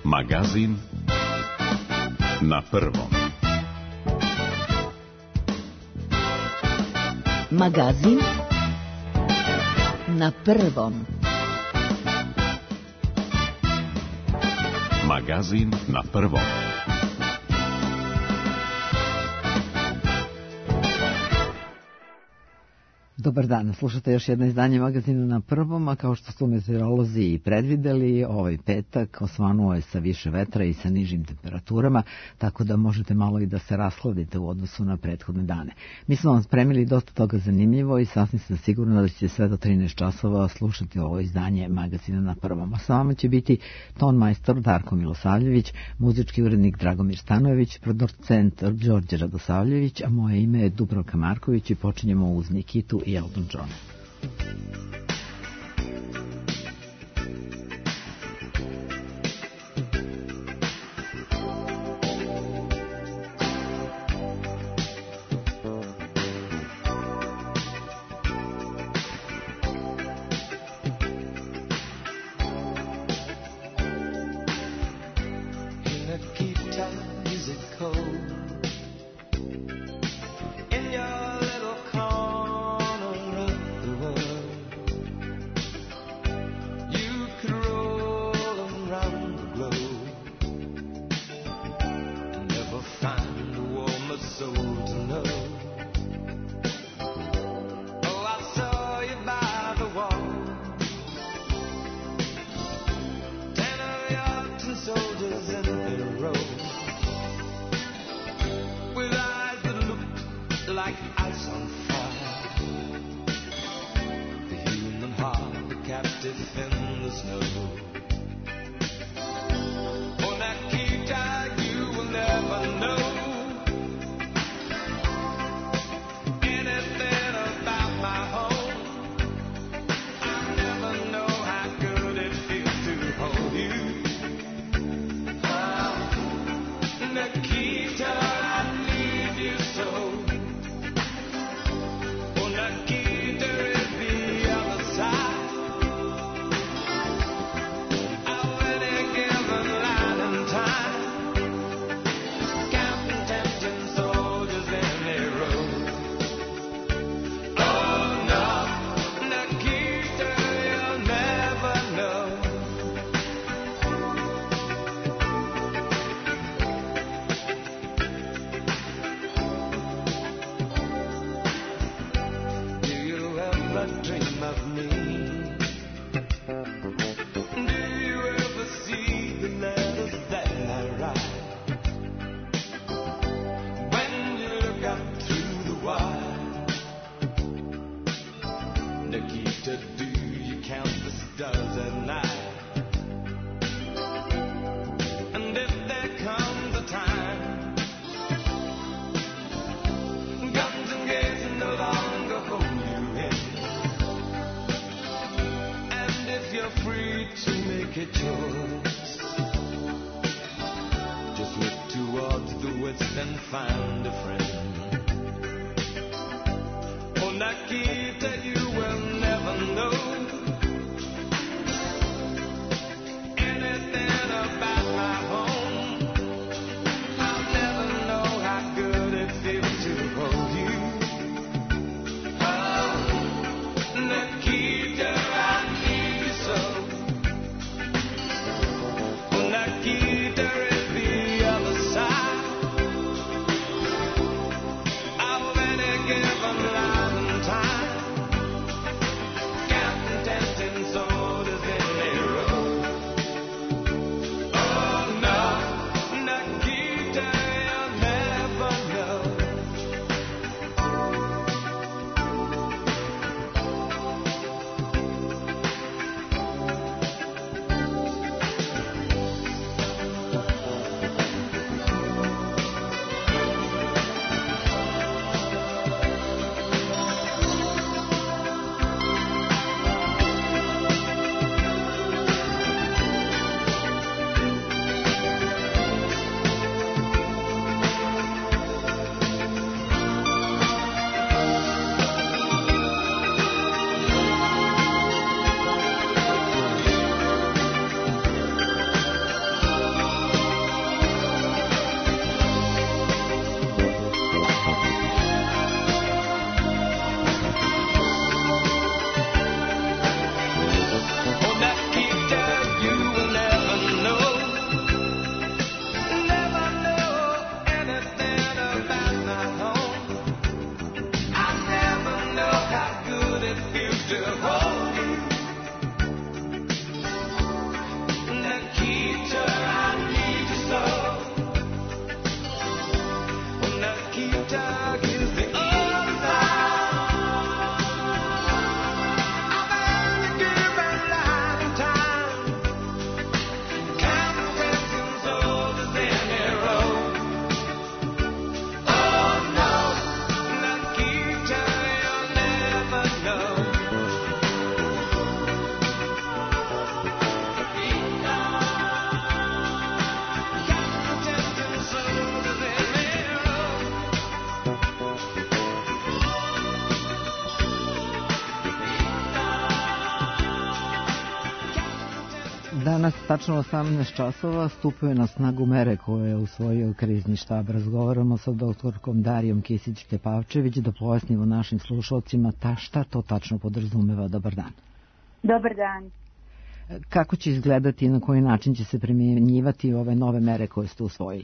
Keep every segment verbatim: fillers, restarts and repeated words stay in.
Magazin na prvom. Magazin na prvom. Magazin na prvom. Dobar dan, slušate još jedno izdanje Magazina na prvom, a kao što su meteorolozi i predvideli, ovaj petak osvanuo je sa više vetra i sa nižim temperaturama, tako da možete malo i da se rashladite u odnosu na prethodne dane. Mi smo vam spremili dosta toga zanimljivo i sasvim sam sigurna da ćete sve do trinaest časova slušati ovo izdanje Magazina na prvom. A sa vama će biti ton majstor Darko Milosavljević, muzički urednik Dragomir Stanojević, producent Đorđe Radosavljević, a moje ime je Dubravka Marković i počinjemo uz Nikitu i Elton John. Danas, tačno osamnaest časova, stupaju na snagu mere koje je usvojio krizni štab. Razgovaramo sa doktorkom Darijom Kisić-Tepavčević da pojasnimo našim slušalcima ta šta to tačno podrazumeva. Dobar dan. Dobar dan. Kako će izgledati i na koji način će se primjenjivati ove nove mere koje ste usvojili?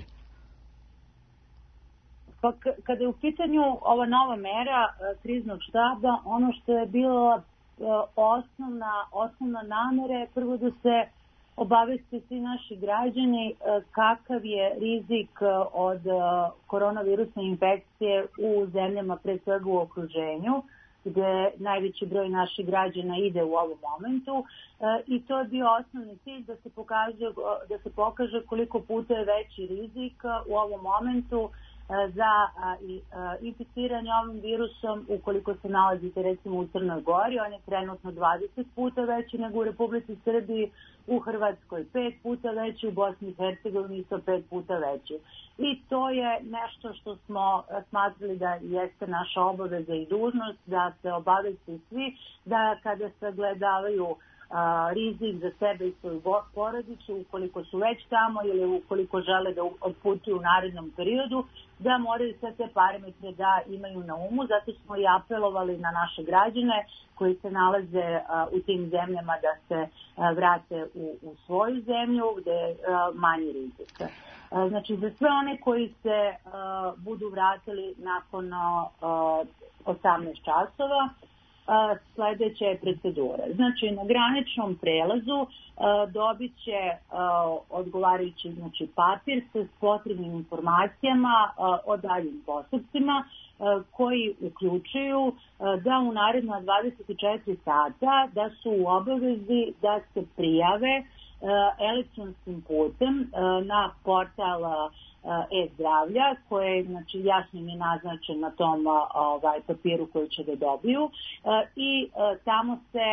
Pa kada je u pitanju ova nova mera kriznog štaba, ono što je bilo osnovna, osnovna namera je prvo da se obavesti svi naši građani kakav je rizik od koronavirusne infekcije u zemljama, pre svega u okruženju, gde najveći broj naših građana ide u ovom momentu, i to je bio osnovni cilj da se pokaže, da se pokaže koliko puta je veći rizik u ovom momentu za inficiranje ovim virusom ukoliko se nalazite recimo u Crnoj Gori. On je trenutno dvadeset puta veći nego u Republici Srbiji, u Hrvatskoj pet puta veći, u Bosni i Hercegovini isto pet puta veći. I to je nešto što smo smatrali da jeste naša obaveza i dužnost, da se obavesti svi, da kada se gledavaju rizik za sebe i svoju porodicu, ukoliko su već tamo ili ukoliko žele da otputuju u narednom periodu, da moraju sve te parametre da imaju na umu. Zato smo i apelovali na naše građane koji se nalaze u tim zemljama da se vrate u, u svoju zemlju gde je manji rizik. Znači, za sve one koji se budu vratili nakon osamnaest časova, sledeća je procedura. Znači, na graničnom prelazu dobit će odgovarajući znači, papir sa potrebnim informacijama o daljim postupcima koji uključuju da u naredna dvadeset četiri sata da su u obavezi da se prijave elektronskim putem na portal e-zdravlja, koje znači, jasno je naznačen na tom ovaj, papiru koji će da dobiju, i tamo se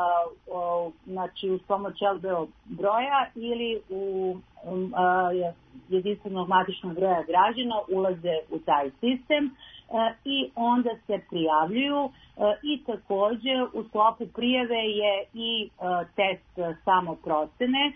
znači, uz pomoć el be o broja ili u um, jedinstvenog matičnog broja građana ulaze u taj sistem i onda se prijavljuju i takođe u sklopu prijave je i test samoprocene.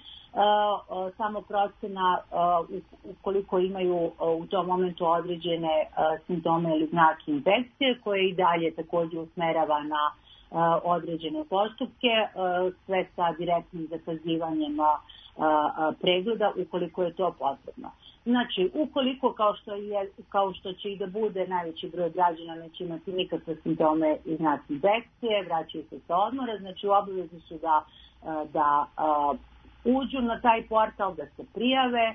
Samoprocena ukoliko imaju u tom momentu određene simptome ili znake infekcije koje i dalje takođe usmerava na određene postupke, sve sa direktnim zakazivanjem pregleda ukoliko je to potrebno. Znači, ukoliko kao što, je, kao što će i da bude najveći broj građana neće imati nikakve simptome i znake infekcije, vraćaju se sa odmora, znači u obavezi su da, da uđu na taj portal, da se prijave,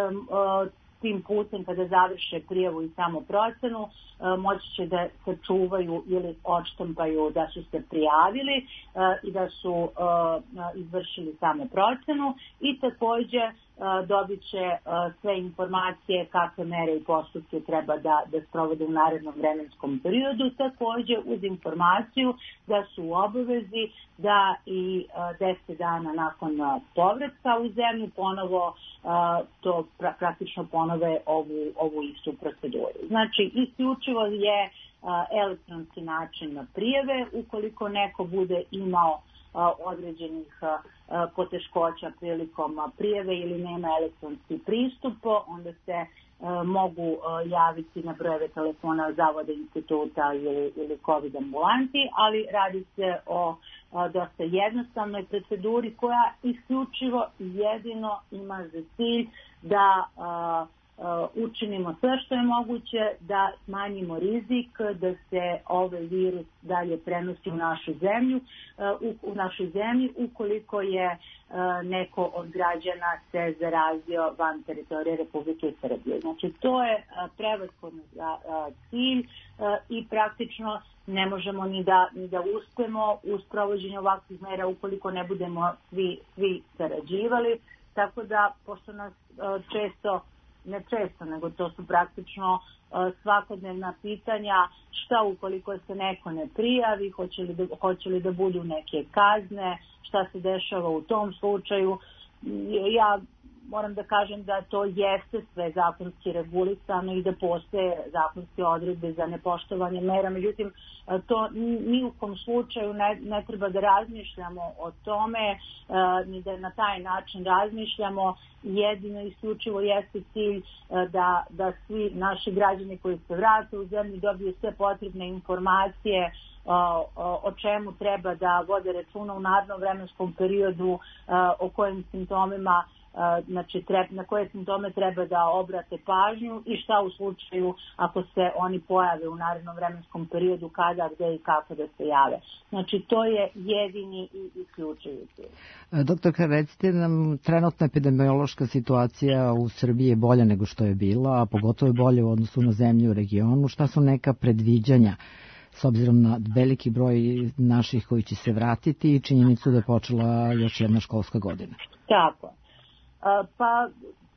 tim putem kada završe prijavu i samoprocenu moći će da se čuvaju ili odštampaju da su se prijavili i da su izvršili samoprocenu i takođe dobit će sve informacije kakve mere i postupke treba da, da sprovode u narednom vremenskom periodu, takođe uz informaciju da su u obavezi da i deset dana nakon povratka u zemlju ponovo to pra, praktično ponove ovu, ovu istu proceduru. Znači, isključivo je elektronski način prijave. Ukoliko neko bude imao određenih poteškoća prilikom prijave ili nema elektronski pristup, onda se mogu javiti na brojeve telefona Zavoda instituta ili, ili COVID ambulanti, ali radi se o dosta jednostavnoj proceduri koja isključivo jedino ima za cilj da učinimo sve što je moguće da smanjimo rizik da se ovaj virus dalje prenosi u našu zemlju, u, u našoj zemlji ukoliko je neko od građana se zarazio van teritorije Republike Srbije. Znači to je prevashodno cilj i praktično ne možemo ni da, ni da uspemo u sprovođenju ovakvih mera ukoliko ne budemo svi, svi sarađivali, tako da pošto nas često ne često, nego to su praktično uh, svakodnevna pitanja šta ukoliko se neko ne prijavi, hoće li, da, hoće li da budu neke kazne, šta se dešava u tom slučaju. Ja moram da kažem da to jeste sve zakonski regulisano i da postoje zakonske odredbe za nepoštovanje mera. Međutim, to ni u kom slučaju ne, ne treba da razmišljamo o tome, ni da na taj način razmišljamo. Jedino isključivo jeste cilj da, da svi naši građani koji se vrate u zemlju dobiju sve potrebne informacije o, o čemu treba da vode računa u narednom vremenskom periodu, o kojim simptomima, znači treba, na koje simptome treba da obrate pažnju i šta u slučaju ako se oni pojave u narednom vremenskom periodu, kada, gde i kako da se jave. Znači to je jedini i isključivi cilj. Doktorka, recite nam, trenutna epidemiološka situacija u Srbiji je bolja nego što je bila, a pogotovo je bolje u odnosu na zemlje u regionu. Šta su neka predviđanja s obzirom na veliki broj naših koji će se vratiti i činjenicu da je počela još jedna školska godina? Tako. Pa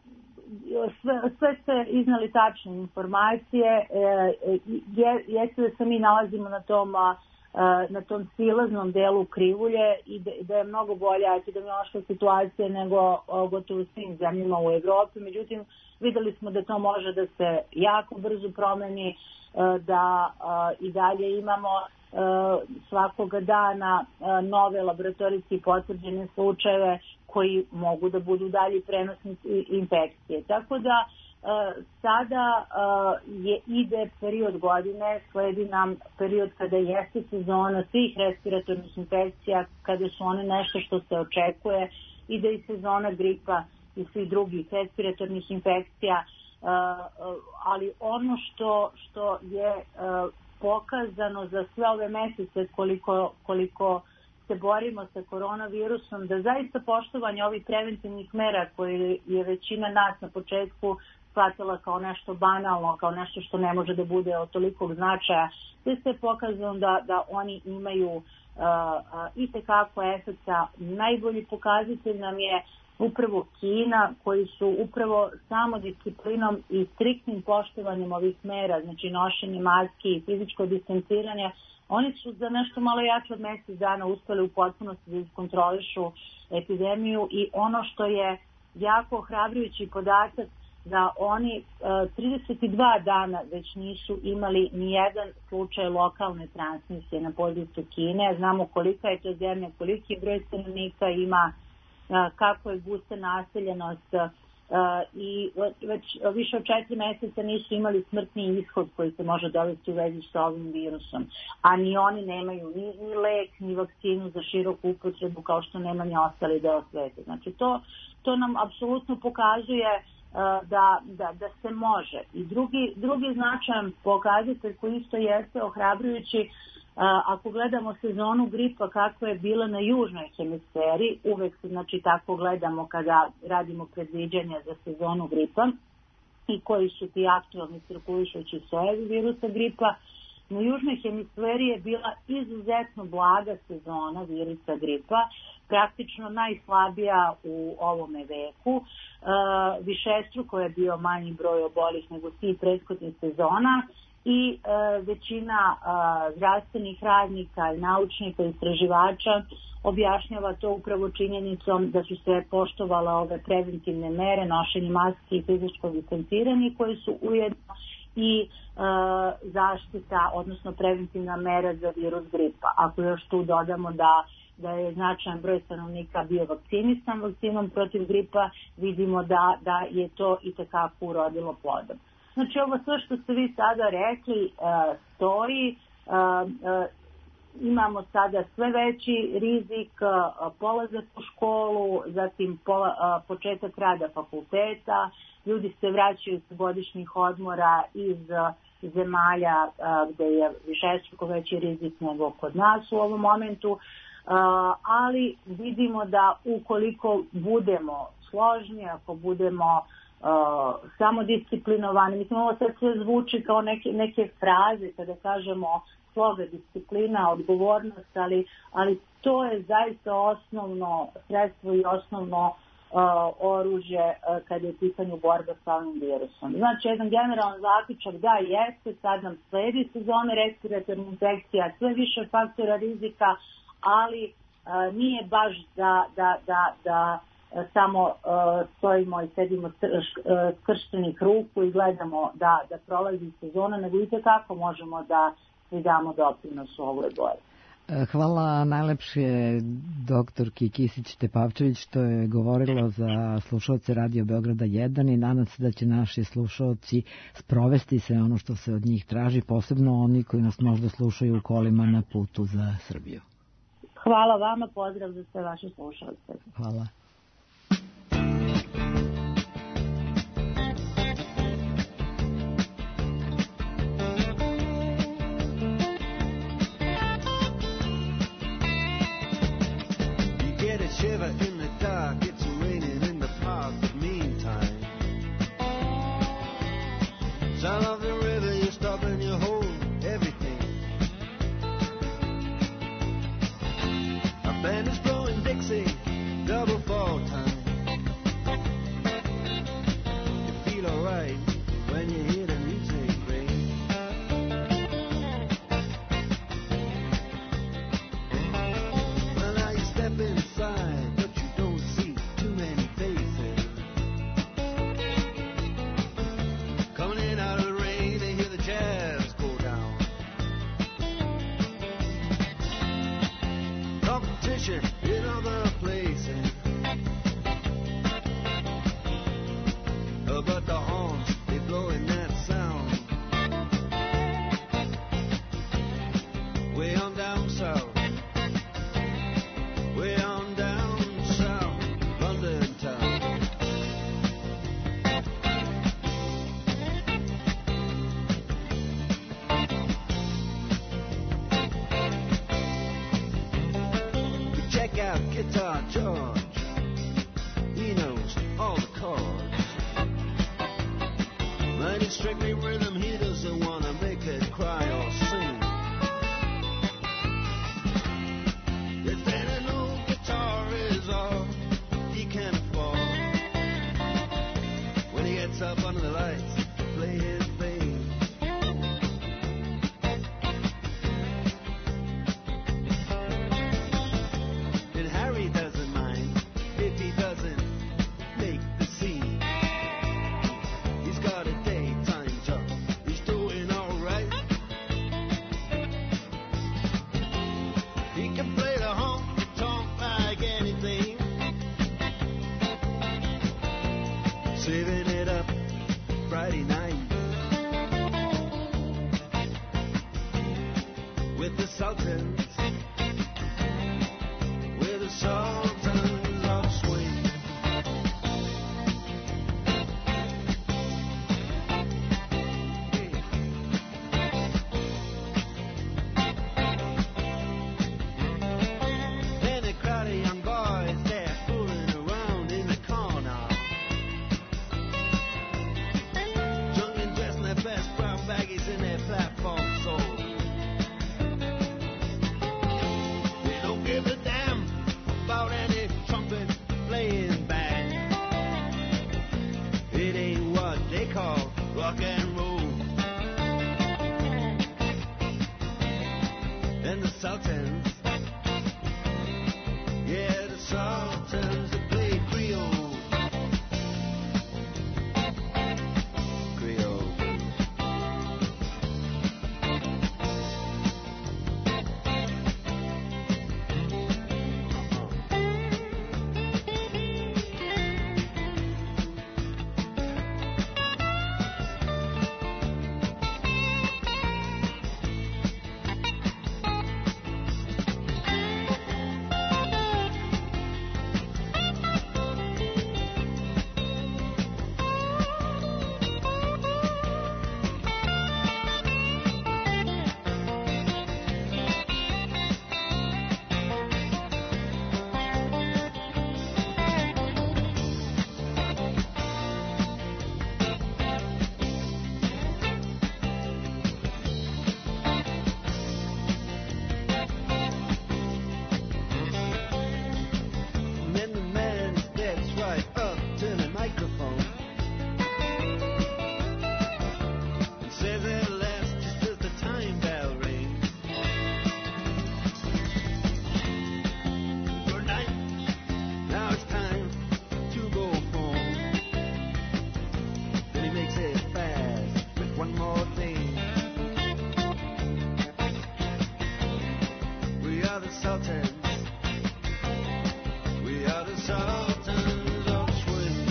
sve, sve ste iznali tačne informacije. Je, jeste da se mi nalazimo na tom, na tom silaznom delu krivulje i da, da je mnogo bolja epidemiološka situacija nego gotovo u svim zemljama u Evropi. Međutim, videli smo da to može da se jako brzo promeni, da i dalje imamo svakoga dana nove laboratorijski potvrđene slučajeve koji mogu da budu dalje prenosnici infekcije. Tako da sada je, ide period godine, sledi nam period kada jeste sezona svih respiratornih infekcija, kada su one nešto što se očekuje, ide i sezona gripa i svih drugih respiratornih infekcija, ali ono što, što je pokazano za sve ove mesece koliko, koliko se borimo sa koronavirusom, da zaista poštovanje ovih preventivnih mera koje je većina nas na početku shvatila kao nešto banalno, kao nešto što ne može da bude od tolikog značaja, sve se pokazano da, da oni imaju uh, uh, i tekako efekta. Najbolji pokazatelj nam je upravo Kina, koji su upravo samodisciplinom i striktnim poštovanjem ovih mera, znači nošenje maski i fizičko distanciranje, oni su za nešto malo jače od mjesec dana uspeli u potpunosti da iskontrolišu epidemiju i ono što je jako ohrabrujući podatak da oni trideset dva dana već nisu imali ni jedan slučaj lokalne transmisije na području Kine. Znamo kolika je to zemlja, koliki broj stanovnika ima, kako je gusta naseljenost i već više od četiri mjeseca nisu imali smrtni ishod koji se može dovesti u vezi sa ovim virusom. A ni oni nemaju ni, ni lek, ni vakcinu za široku upotrebu kao što nema ni ostali deo sveta. Znači to, to nam apsolutno pokazuje Da, da, da se može. I drugi, drugi značajan pokazatelj koji isto jeste ohrabrujući, ako gledamo sezonu gripa kako je bila na južnoj hemisferi, uvek se znači tako gledamo kada radimo predviđanja za sezonu gripa i koji su ti aktualni cirkulišući sojevi virusa gripa, na južnoj hemisferi je bila izuzetno blaga sezona virusa gripa, praktično najslabija u ovome veku. E, višestruko je bio manji broj obolih nego svih prethodnih sezona i e, većina e, zdravstvenih radnika i naučnika i istraživača objašnjava to upravo činjenicom da su se poštovale ove preventivne mere, nošenje maski i fizičko distanciranje koje su ujedno i e, zaštita, odnosno preventivna mera za virus gripa. Ako još tu dodamo da da je značajan broj stanovnika bio vakcinisan vakcinom protiv gripa, vidimo da, da je to i tekako urodilo plodom. Znači ovo sve što ste vi sada rekli e, stoji, e, e, imamo sada sve veći rizik, e, polazak u školu, zatim pola, e, početak rada fakulteta, ljudi se vraćaju s godišnjih odmora iz e, zemalja e, gde je višestruko veći rizik nego kod nas u ovom momentu. Uh, ali vidimo da ukoliko budemo složni, ako budemo uh, samodisciplinovani, mislim ovo sad sve zvuči kao neke, neke fraze kada kažemo sloga, disciplina, odgovornost, ali, ali to je zaista osnovno sredstvo i osnovno uh, oružje uh, kada je u pitanju borba sa ovim virusom. Znači, jedan generalan zaključak da jeste, sad nam sledi sezone respiratornih infekcija, sve više faktora rizika, ali a, nije baš da, da, da, da samo stojimo i sedimo skrštenih ruku i gledamo da, da prolazi sezona, nego i kako možemo da damo doprinos u ovoj borbi. Hvala najlepše doktorki Kisić-Tepavčević što je govorila za slušalce Radio Beograda jedan i nadam se da će naši slušalci sprovesti sve ono što se od njih traži, posebno oni koji nas možda slušaju u kolima na putu za Srbiju. Hvala vama, pozdrav za sve vaše slušalce. Hvala. Shiver in the dark, it's raining in the park, but meantime, sound of the river, you stop and you hold everything. A band is blowing Dixie, double fall time. You feel alright when you hear the music ring. Well, now you step inside. In other places, oh, but the horns, they blow in that sound. Way on down south, way on down south, London town. Check out Guitar George, he knows all the chords. But it's strictly rhythm, he doesn't want to make it cry or sing. If any old guitar is all he can afford, when he gets up under the lights to play his thing. He doesn't make the scene. He's got a daytime job. are the Sultans. We are the Sultans of Swing.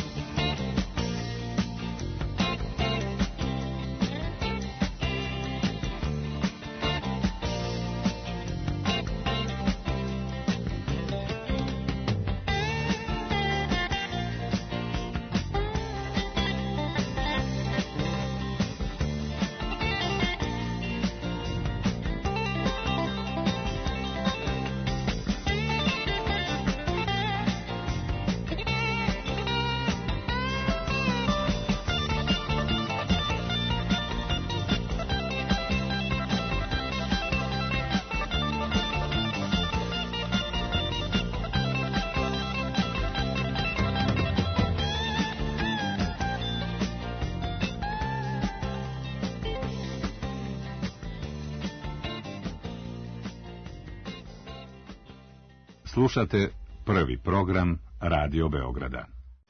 Slušate prvi program Radio Beograda.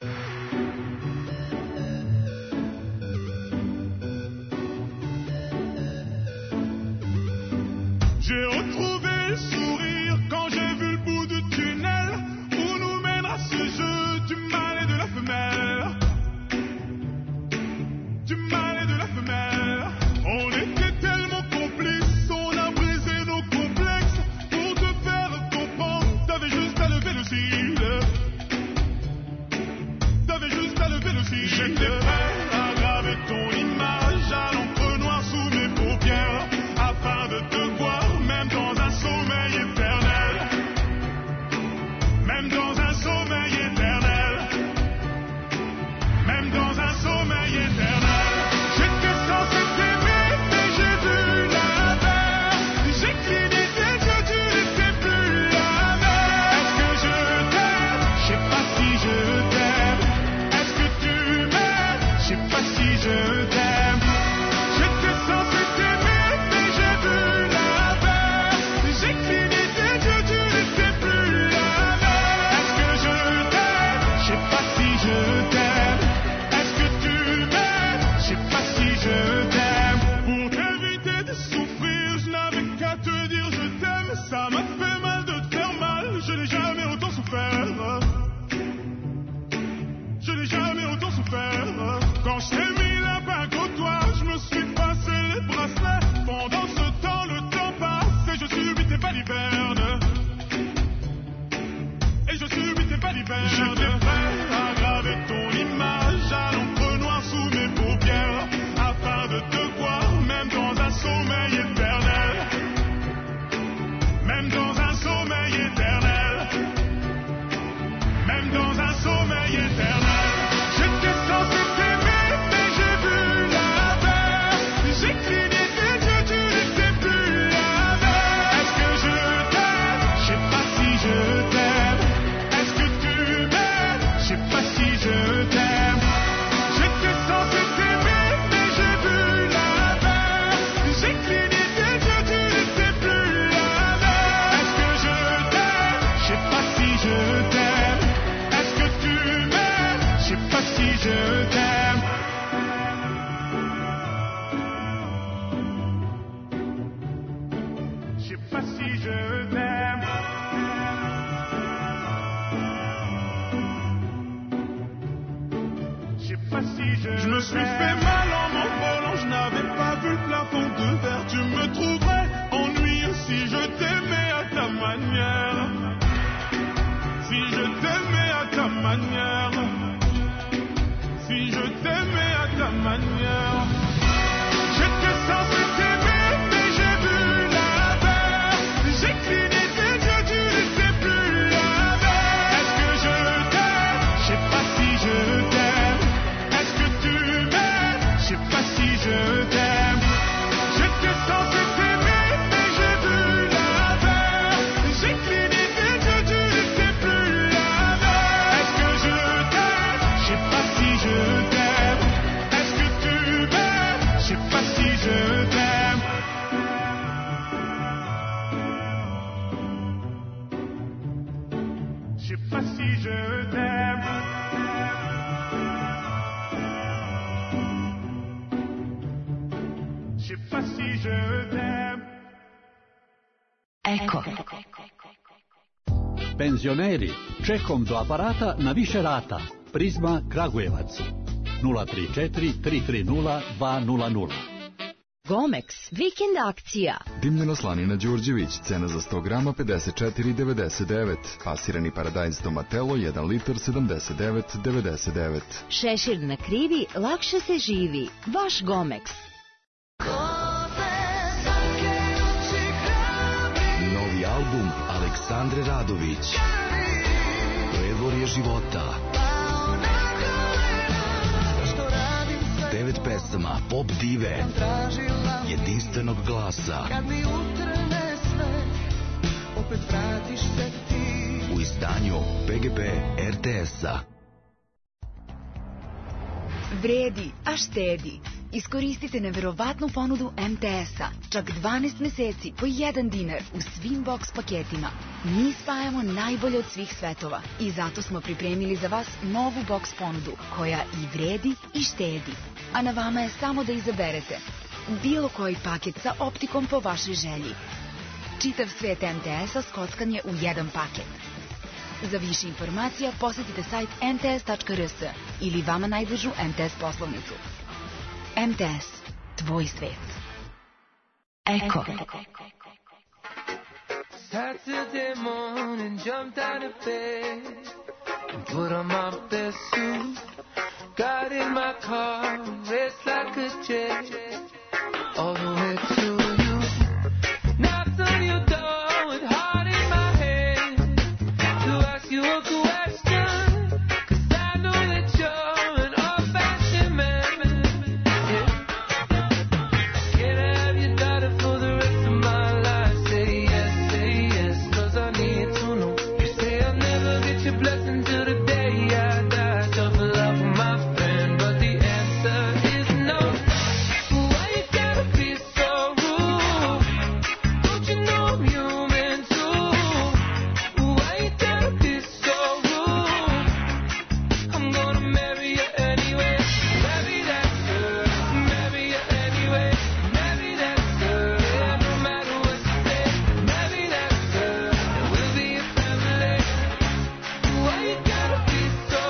J'ai retrouvé le sourire quand j'ai vu le bout du tunnel où nous mènera ce jeu du mâle et de la femelle. Du mâle et de la femelle. On était tellement complices, on a brisé nos complexes pour te faire comprendre. T'avais juste à lever le cil. T'avais juste à lever le cil. J'étais prêt à graver ton image à l'encre noire sous mes paupières afin de te voir même dans un sommeil éternel. Même dans un sommeil éternel. Même dans un sommeil éternel. J'étais censé t'aimer mais j'ai vu l'inverse. J'ai cligné des yeux, tu n'étais plus la même. Est-ce que je t'aime? Je sais pas si je t'aime. Est-ce que tu m'aimes? Je sais pas si je t'aime. J'étais censé t'aimer mais j'ai vu l'inverse. J'ai cligné des yeux, tu n'étais plus la même. Est-ce que je t'aime? Je sais pas si je t'aime. Est-ce que tu m'aimes? Je sais pas si je t'aime. Pour t'éviter de souffrir, je n'avais qu'à te dire je t'aime. Ça m'a fait mal de te faire mal, je n'ai jamais autant souffert. Je n'ai jamais autant souffert. Quand je t'ai mis la bague au doigt, je me suis passé les bracelets. Pendant ce temps, le temps passe et je subis tes balivernes. Et je subis tes balivernes. J'étais prêt à graver ton image à l'encre noire sous mes paupières afin de te voir même dans un sommeil éternel. Même dans un sommeil éternel. Même dans un sommeil éternel. J'étais censé t'aimer mais j'ai vu l'inverse. J'ai cligné des yeux, tu n'étais plus la même. Est-ce que je t'aime? Je sais pas si je t'aime. Est-ce que tu m'aimes? Je sais pas si je t'aime. J'étais censé t'aimer mais j'ai vu l'inverse. J'ai cligné des yeux, tu n'étais plus la même. Est-ce que je t'aime? Je sais pas si je t'aime. Est-ce que tu m'aimes? Je sais pas si je t'aime. Je sais pas si je t'aime. Je sais pas si je Je me suis fait mal en m'envolant, je n'avais pas vu le plafond de verre. Tu me trouverais ennuyeux si je t'aimais à ta manière. Si je t'aimais à ta manière. Si je t'aimais à ta manière. J'étais censé t'aimer mais j'ai vu l'inverse. J'ai cligné des yeux, tu n'étais plus la même. Est-ce que je t'aime? Je sais pas si je t'aime. Est-ce que tu m'aimes? Je sais pas si je t'aime. J'étais censé t'aimer mais j'ai vu l'inverse. J'ai cligné des yeux, tu n'étais plus la même. Est-ce que je t'aime? Je sais pas si je t'aime. Est-ce que tu m'aimes? Je sais pas si je t'aime. Je sais pas si je t'aime. Je sais pas si je t'aime. Eko. Penzioneri, čekom do aparata na više rata. Prizma Kragujevac. nula tri četiri tri tri nula dva nula nula. Gomex, vikend akcija. Dimljena slanina Đurđević, cena za sto grama pedeset četiri devedeset devet. Pasirani paradajz Tomatelo, jedan litar sedamdeset devet devedeset devet. Šešir na krivi, lakše se živi. Vaš Gomex. Novi album Aleksandre Radović. Predvorje života. Devet pesama pop dive, jedinstvenog glasa. U izdanju P G P R T S-a. Vredi, a štedi. Iskoristite neverovatnu ponudu M T S-a. Čak dvanaest meseci po jedan dinar u svim box paketima. Mi spajamo najbolje od svih svetova i zato smo pripremili za vas novu box ponudu koja i vredi i štedi. A na vama je samo da izaberete bilo koji paket sa optikom po vašoj želji. Čitav svet M T S-a skockan je u jedan paket. Za više informacija posetite sajt em te es tačka r s ili vama najbližu M T S poslovnicu. M T S, tvoj svet. Eko. Saturday morning, jumped out of bed and put on my best suit. Got in my car, raced like a jet, all the way to you. Knocked on your door with heart in my hand to ask you a question, 'cause I know that you're an old-fashioned man. Yeah. Can I have your daughter for the rest of my life? Say yes, say yes, 'cause I need to know. You say I'll never get your blessing till the day I die. Tough love for my friend, but the answer is no. Why you gotta be so rude? Don't you know I'm human too? Why you gotta be so rude? I'm gonna marry you anyway. Marry that girl, marry you anyway. Marry that girl, yeah, no matter what you say. Marry that girl, and we'll be a family. Why you gotta be so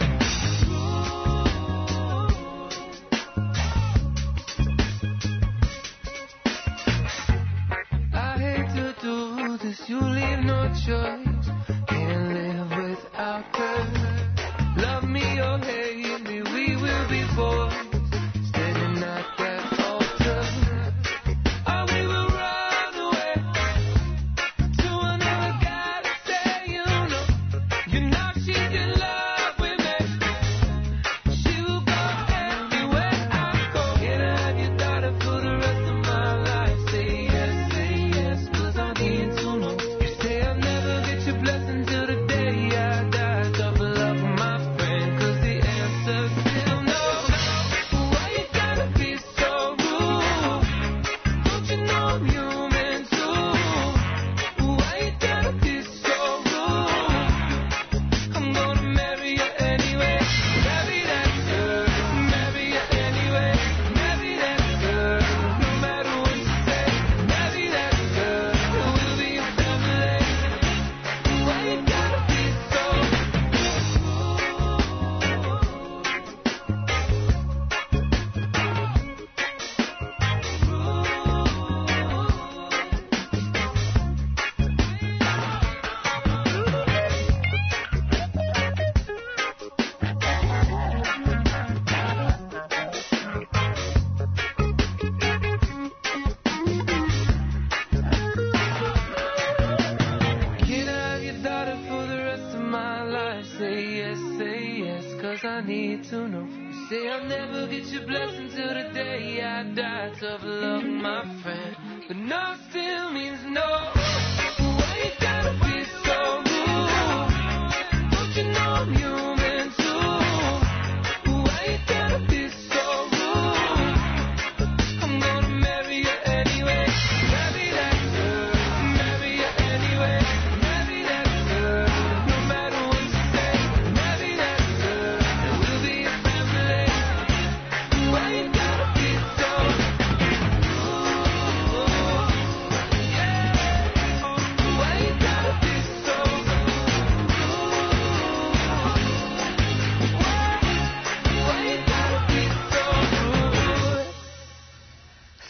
I hate to do this, you leave no choice. Can't live without her. Love me or hate me, we will be boys. Standing at that altar. Or we will run away to another guy to say, you know, you know she's in love with me. She will go everywhere I go. Can I have your daughter for the rest of my life? Say yes, say yes, 'cause I need to know. You say I'll never get your blessing till the day I die. Double love for my friend, 'cause the answer's still no. Why you gotta be so rude? Don't you know I'm human too? Why you gotta be so rude? I'm gonna marry you anyway. Marry that girl, marry you anyway. Marry that girl, no matter what you say. Marry that girl, and we'll be a family. Why you gotta be so Can I have your daughter for the rest of my life? Say yes, say yes, 'cause I need to know. You say I'll never get your blessing till the day I die. Tough love, my friend, but no still means no. Why you gotta be so rude? Don't you know I'm human too? Why you gotta be so rude? I'm gonna marry you anyway. Marry that girl, marry you anyway. Marry that girl, no matter what you say. Marry that girl, and we'll be a family. Why you gotta be so rude? Yeah.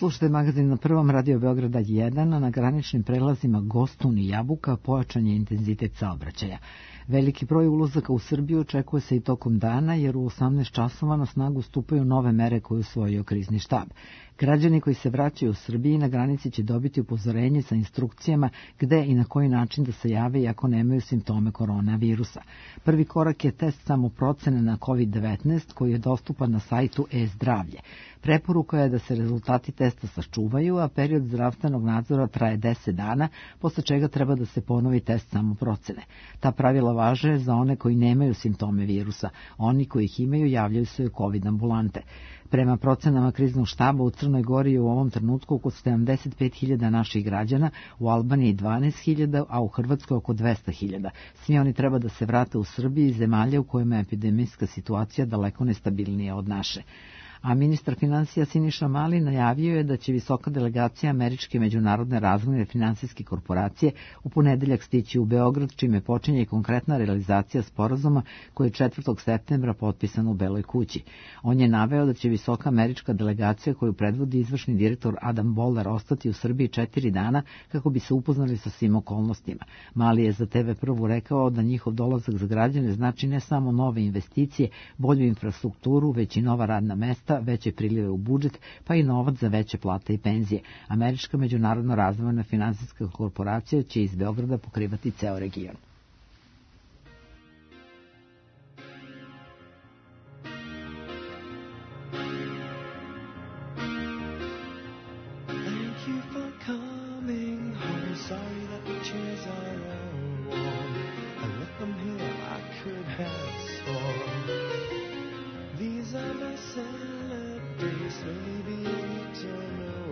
slušate magazin na prvom Radio Beograda jedan, a na graničnim prelazima Gostun i Jabuka pojačan je intenzitet saobraćaja. Veliki broj ulazaka u Srbiju očekuje se i tokom dana, jer u osamnaest časova na snagu stupaju nove mere koje usvojio krizni štab. Građani koji se vraćaju u Srbiji na granici će dobiti upozorenje sa instrukcijama gde i na koji način da se jave iako nemaju simptome koronavirusa. Prvi korak je test samoprocene na kovid devetnaest koji je dostupan na sajtu e-zdravlje. Preporuka je da se rezultati testa sačuvaju, a period zdravstvenog nadzora traje deset dana, posle čega treba da se ponovi test samoprocene. Ta pravila važe za one koji nemaju simptome virusa. Oni koji ih imaju javljaju se u COVID ambulante. Prema procenama kriznog štaba u Crnoj Gori je u ovom trenutku oko sedamdeset pet hiljada naših građana, u Albaniji dvanaest hiljada, a u Hrvatskoj oko dvesta hiljada. Svi oni treba da se vrate u Srbiji iz zemalja u kojima je epidemijska situacija daleko nestabilnija od naše. A ministar finansija Siniša Mali najavio je da će visoka delegacija Američke međunarodne razvojne finansijske korporacije u ponedeljak stići u Beograd, čime počinje i konkretna realizacija sporazuma koji je četvrtog septembra potpisan u Beloj kući. On je naveo da će visoka američka delegacija koju predvodi izvršni direktor Adam Boller ostati u Srbiji četiri dana kako bi se upoznali sa svim okolnostima. Mali je za te ve Prvu rekao da njihov dolazak za građane znači ne samo nove investicije, bolju infrastrukturu, već i nova radna mesta, veće prilive u budžet, pa i novac za veće plate i penzije. Američka međunarodno razvojna finansijska korporacija će iz Beograda pokrivati ceo region.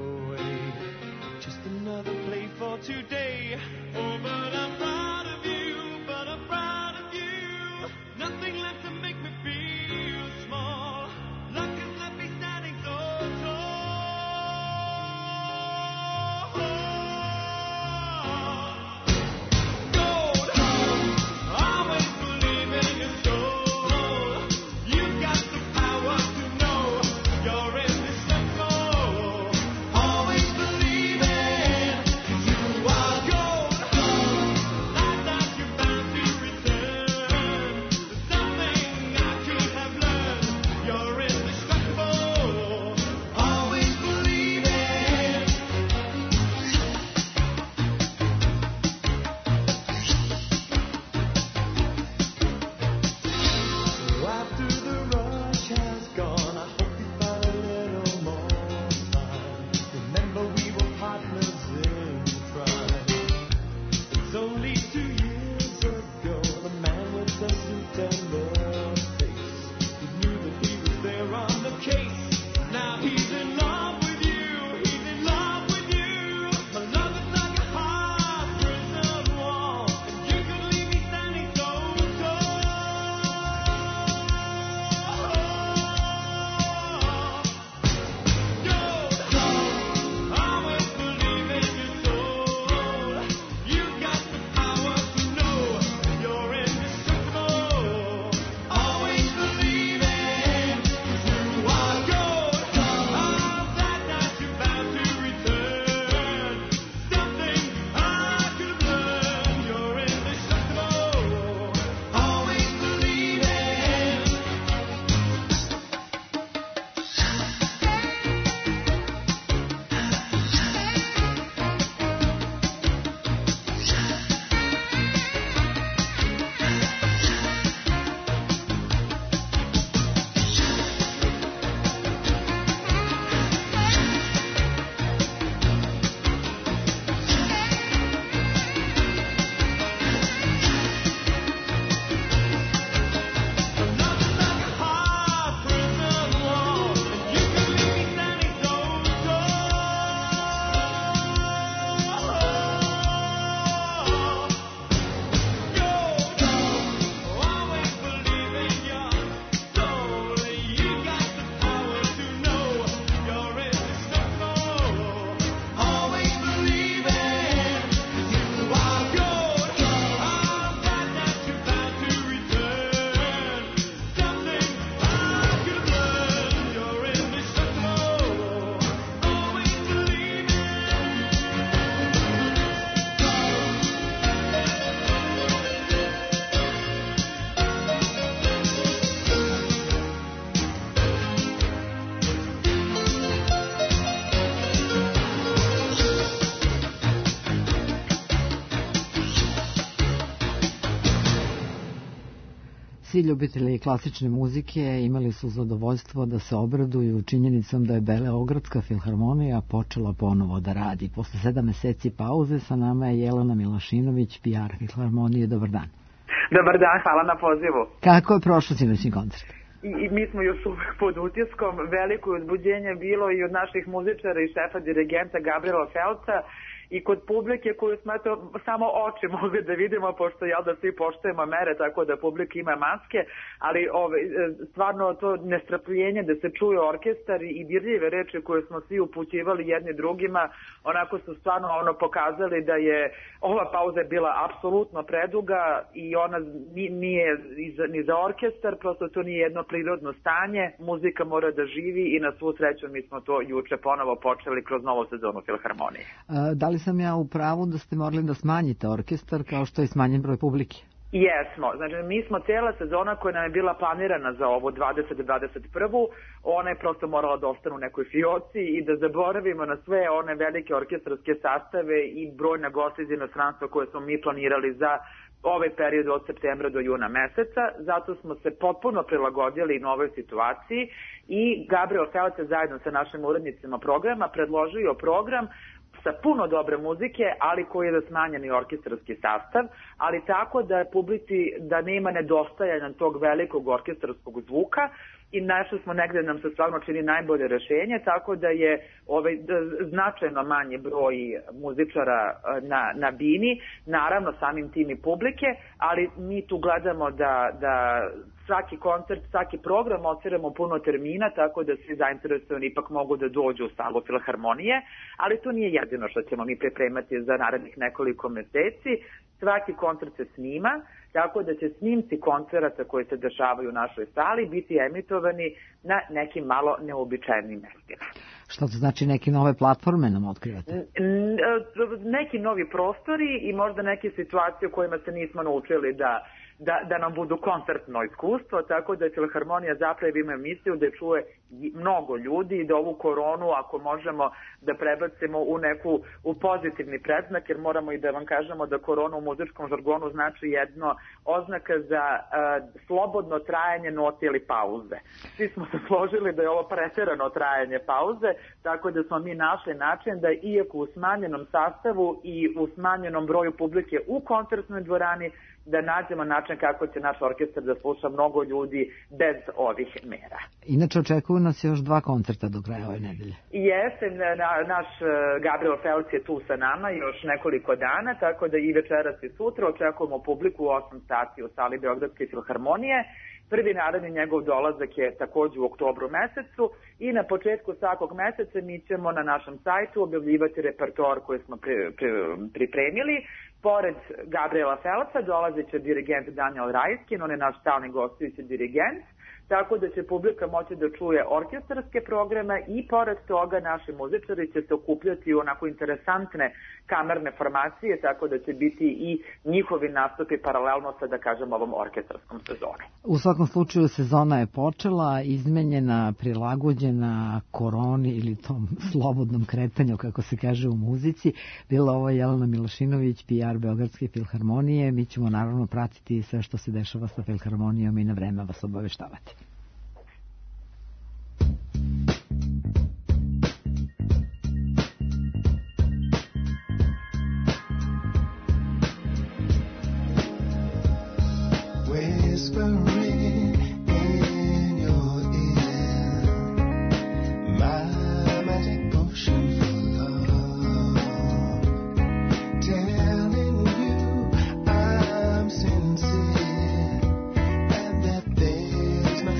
Today, oh, but I'm proud of you. Svi ljubitelji klasične muzike imali su zadovoljstvo da se obraduju činjenicom da je Beogradska filharmonija počela ponovo da radi. Posle sedam meseci pauze sa nama je Jelena Milašinović, P R Filharmonije. Dobar dan. Dobar dan, hvala na pozivu. Kako je prošlo sinoćni koncert? I, I mi smo još uvek pod utiskom. Veliko uzbuđenje bilo i od naših muzičara i šefa dirigenta Gabriela Felca i kod publike koju smo eto, samo oči mogli da vidimo, pošto jel da svi poštujemo mere, tako da publika ima maske, ali ove, stvarno to nestrpljenje da se čuje orkestar i dirljive reči koje smo svi upućivali jedni drugima, onako su stvarno ono pokazali da je ova pauza bila apsolutno preduga i ona nije ni za orkestar, prosto to nije jedno prirodno stanje, muzika mora da živi i na svu sreću mi smo to juče ponovo počeli kroz novu sezonu Filharmonije. Da li sam ja u pravu da ste morali da smanjite orkestar kao što je smanjen broj publike? Jesmo, znači mi smo cijela sezona koja nam je bila planirana za ovo dvadeset dvadeset jedan. Ona je prosto morala da ostane u nekoj fioci i da zaboravimo na sve one velike orkestarske sastave i brojne goste iz inostranstva koje smo mi planirali za ovaj period od septembra do juna meseca. Zato smo se potpuno prilagodili novoj situaciji i Gabriel Felc je zajedno sa našim urednicima programa predložio program sa puno dobre muzike, ali koji je da smanjeni orkestarski sastav, ali tako da publici da nema nedostajanja tog velikog orkestarskog zvuka i našli smo negde nam se stvarno čini najbolje rešenje, tako da je ovaj, značajno manji broj muzičara na, na bini, naravno samim tim i publike, ali mi tu gledamo da, da svaki koncert, svaki program odsviramo puno termina, tako da svi zainteresovani ipak mogu da dođu u salu Filharmonije, ali to nije jedino što ćemo mi pripremati za narednih nekoliko meseci. Svaki koncert se snima, tako da će snimci koncerata koji se dešavaju u našoj sali biti emitovani na nekim malo neobičajnim mestima. Što to znači, neke nove platforme nam otkrivate? Neki novi prostori i možda neke situacije u kojima se nismo naučili da Da, da nam budu koncertno iskustvo, tako da Filharmonija zapravo ima emisiju da čuje mnogo ljudi i da ovu koronu, ako možemo da prebacimo u neku u pozitivni predznak, jer moramo i da vam kažemo da korona u muzičkom žargonu znači jedno oznaka za uh, slobodno trajanje note ili pauze. Svi smo se složili da je ovo preterano trajanje pauze, tako da smo mi našli način da iako u smanjenom sastavu i u smanjenom broju publike u koncertnoj dvorani da nađemo način kako će naš orkestar da sluša mnogo ljudi bez ovih mera. Inače očekuju nas još dva koncerta do kraja ove nedelje. Jeste, na, naš Gabriel Felc je tu sa nama još nekoliko dana, tako da i večeras i sutra očekujemo publiku u osam sati u sali Beogradske filharmonije. Prvi naredni njegov dolazak je također u oktobru mesecu i na početku svakog meseca mi ćemo na našem sajtu objavljivati repertoar koji smo pri, pri, pripremili. Pored Gabriela Felca dolazit će dirigent Daniel Rajskin, on je naš stalni gostujući dirigent, tako da će publika moći da čuje orkestarske programe i pored toga naši muzičari će se okupljati u onako interesantne kamerne formacije, tako da će biti i njihovi nastupi paralelno sa, da kažem, ovom orkestarskom sezonom. U svakom slučaju sezona je počela, izmenjena, prilagođena koroni ili tom slobodnom kretanju, kako se kaže u muzici. Bila ovo Jelena Milašinović, P R Beogradske filharmonije. Mi ćemo naravno pratiti sve što se dešava sa filharmonijom i na vreme vas obaveštavati. Whispering in your ear, my magic potion for love, telling you I'm sincere and that there's no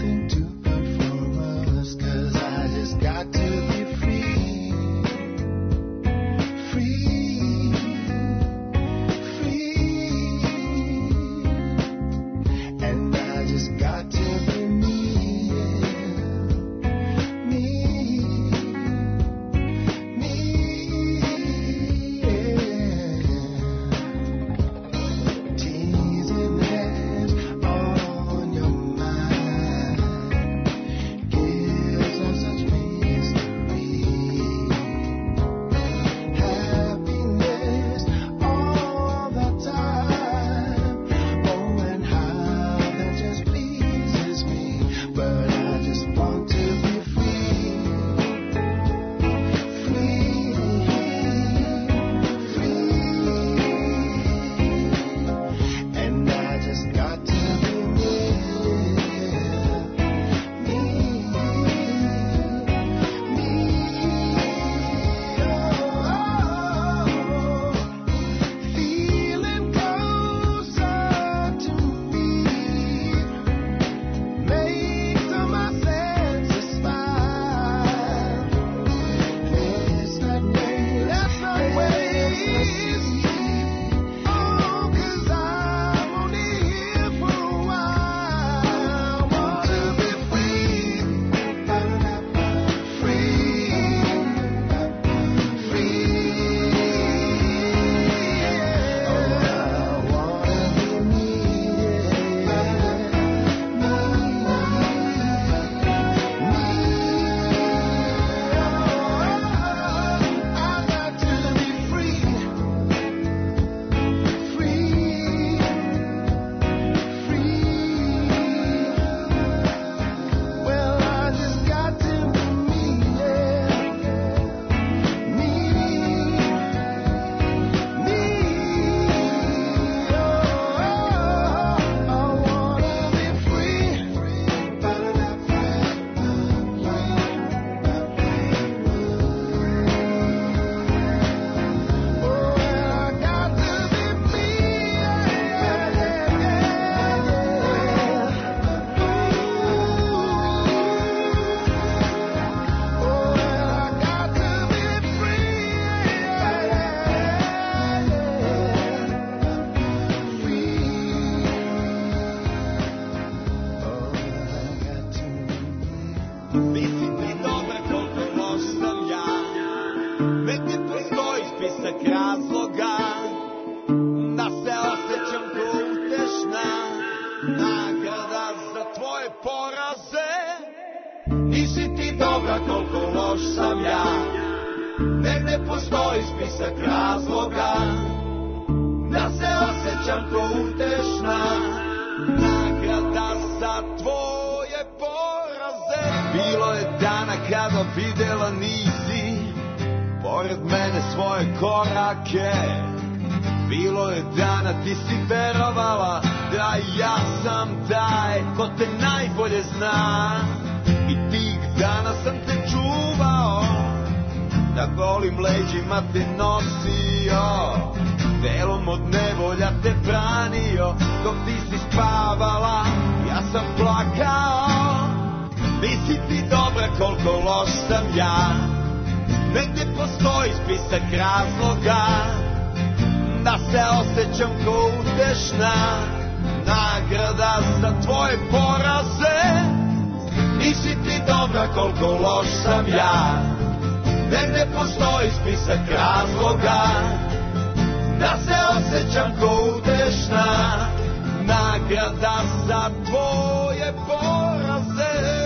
tvoje poraze. Nisi ti dobra koliko loš sam ja, negde postoji spisak razloga da se osjećam ko utešna nagrada za tvoje poraze. Bilo je dana kada videla nisi pored mene svoje korake. Bilo je dana ti si verovala da ja sam taj ko te najbolje zna. I tih dana sam te čuvao, na golim leđima te nosio, delom od nevolja te branio. Dok ti si spavala, ja sam plakao. Nisi ti dobra koliko loš sam ja, negdje postoji spisak razloga da se osjećam ko utešna nagrada za tvoje poraze. Nisi ti dobra koliko loš sam ja, negdje postoji spisak razloga da se osjećam ko utešna nagrada za tvoje poraze.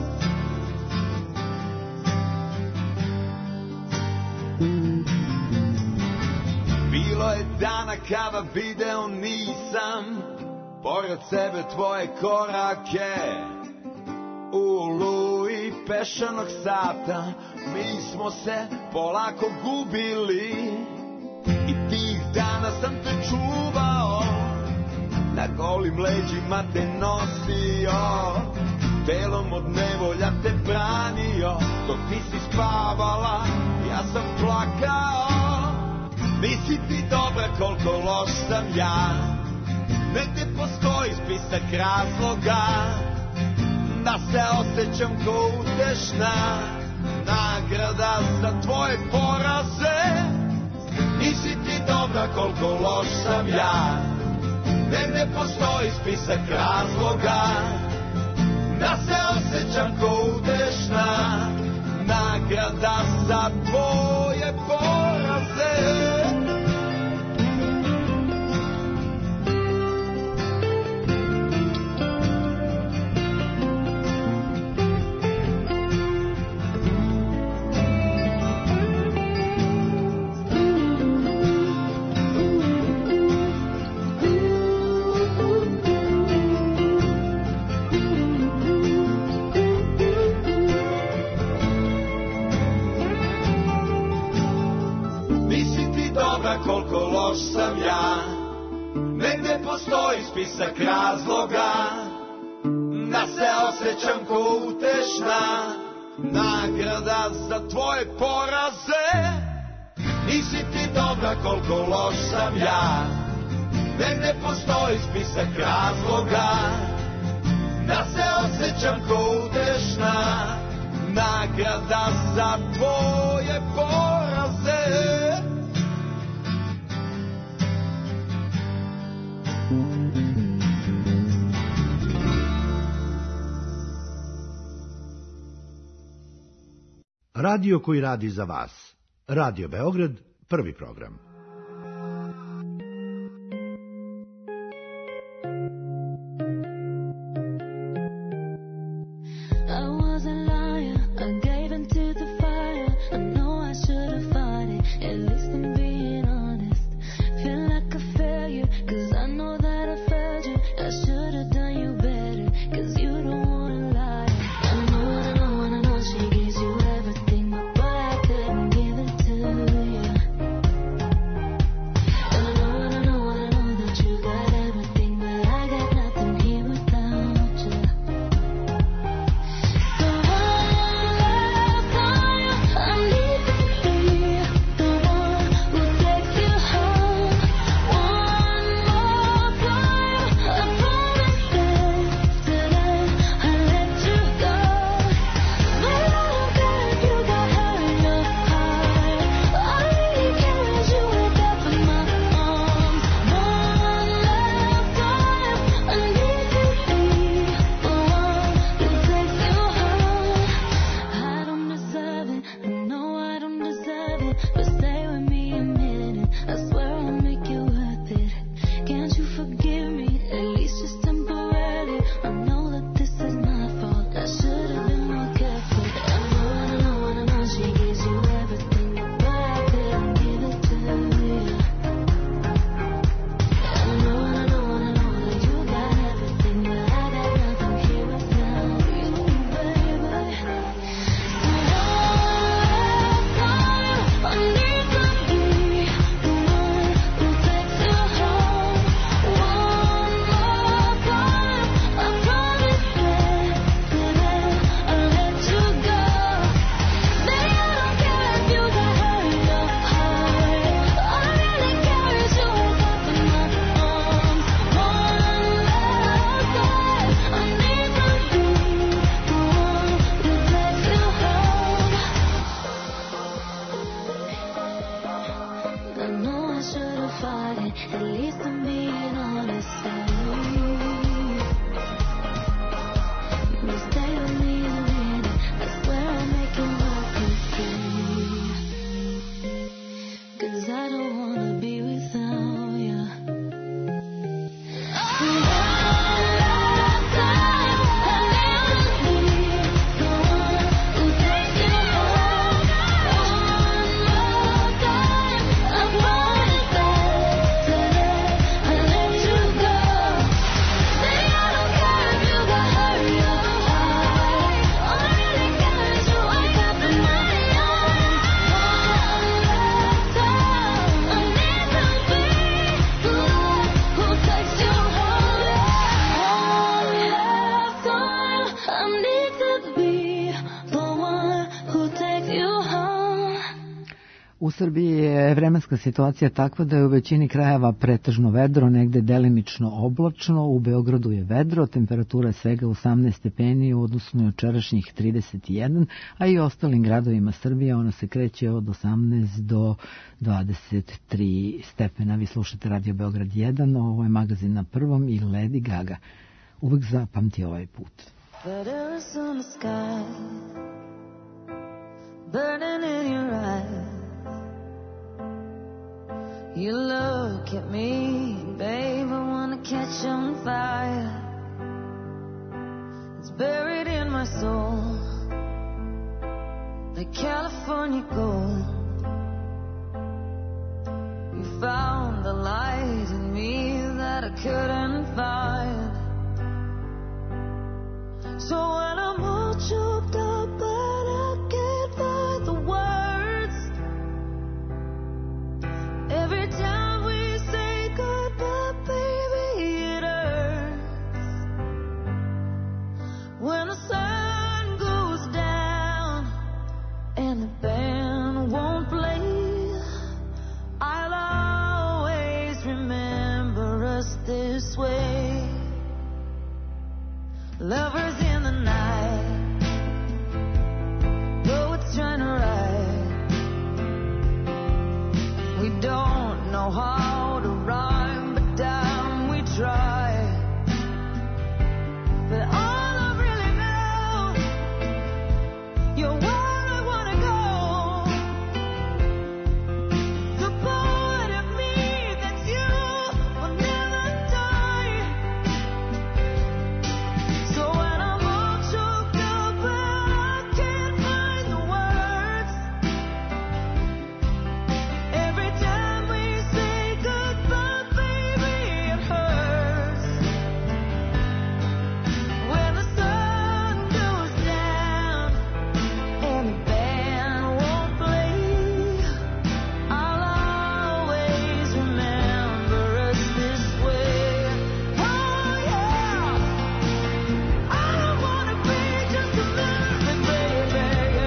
Bilo je dana kada video nisam pored sebe tvoje korake. U oluji pešanog sata mi smo se polako gubili. I tih dana sam te čuvao, na golim leđima te nosio, telom od nevolja te branio. Dok ti si spavala, ja sam plakao. Nisi ti dobra koliko loš sam ja, negdje postoji spisak razloga da se osjećam ko utešna nagrada za tvoje poraze. Nisi ti dobra koliko loš sam ja, negdje postoji spisak razloga da se osjećam ko utešna nagrada za tvoje poraze. Koliko loš sam ja, negdje postoji spisak razloga da se osjećam ko utešna nagrada za tvoje poraze. Nisi ti dobra koliko loš sam ja, negdje postoji spisak razloga da se osjećam ko utešna nagrada za tvoje poraze. Radio koji radi za vas. Radio Beograd, prvi program. U Srbiji je vremenska situacija takva da je u većini krajeva pretežno vedro, negde delimično oblačno, u Beogradu je vedro, temperatura je svega osamnaest stepeni u odnosu na jučerašnjih trideset jedan, a i ostalim gradovima Srbije ona se kreće od osamnaest do dvadeset tri stepena. Vi slušate Radio Beograd jedan, ovo je magazin Na prvom i Lady Gaga. Uvek zapamti ovaj put. Letters on the sky, burning in your eyes. You look at me, babe, I wanna catch on fire. It's buried in my soul, like California gold. You found the light in me that I couldn't find. So when I'm all choked up but I can't find the words, every time we say goodbye, baby, it hurts. When the sun goes down and the band won't play, I'll always remember us this way. Lovers in the night, poets trying to write. We don't know how to rhyme, but damn, we try. But all I really know, you're where I wanna go. The part of me that's you will never die. So when I'm all choked up and I can't find the words, every time we say goodbye, baby, it hurts. When the sun goes down and the band won't play, I'll always remember us this way. Oh yeah, I don't wanna be just a memory, baby.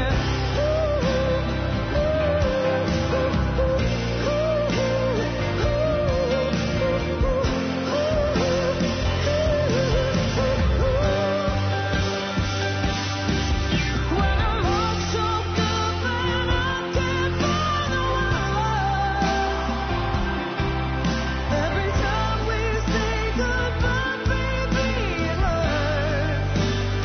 When I'm all choked up and I can't find the words, every time we say goodbye, baby, it hurts.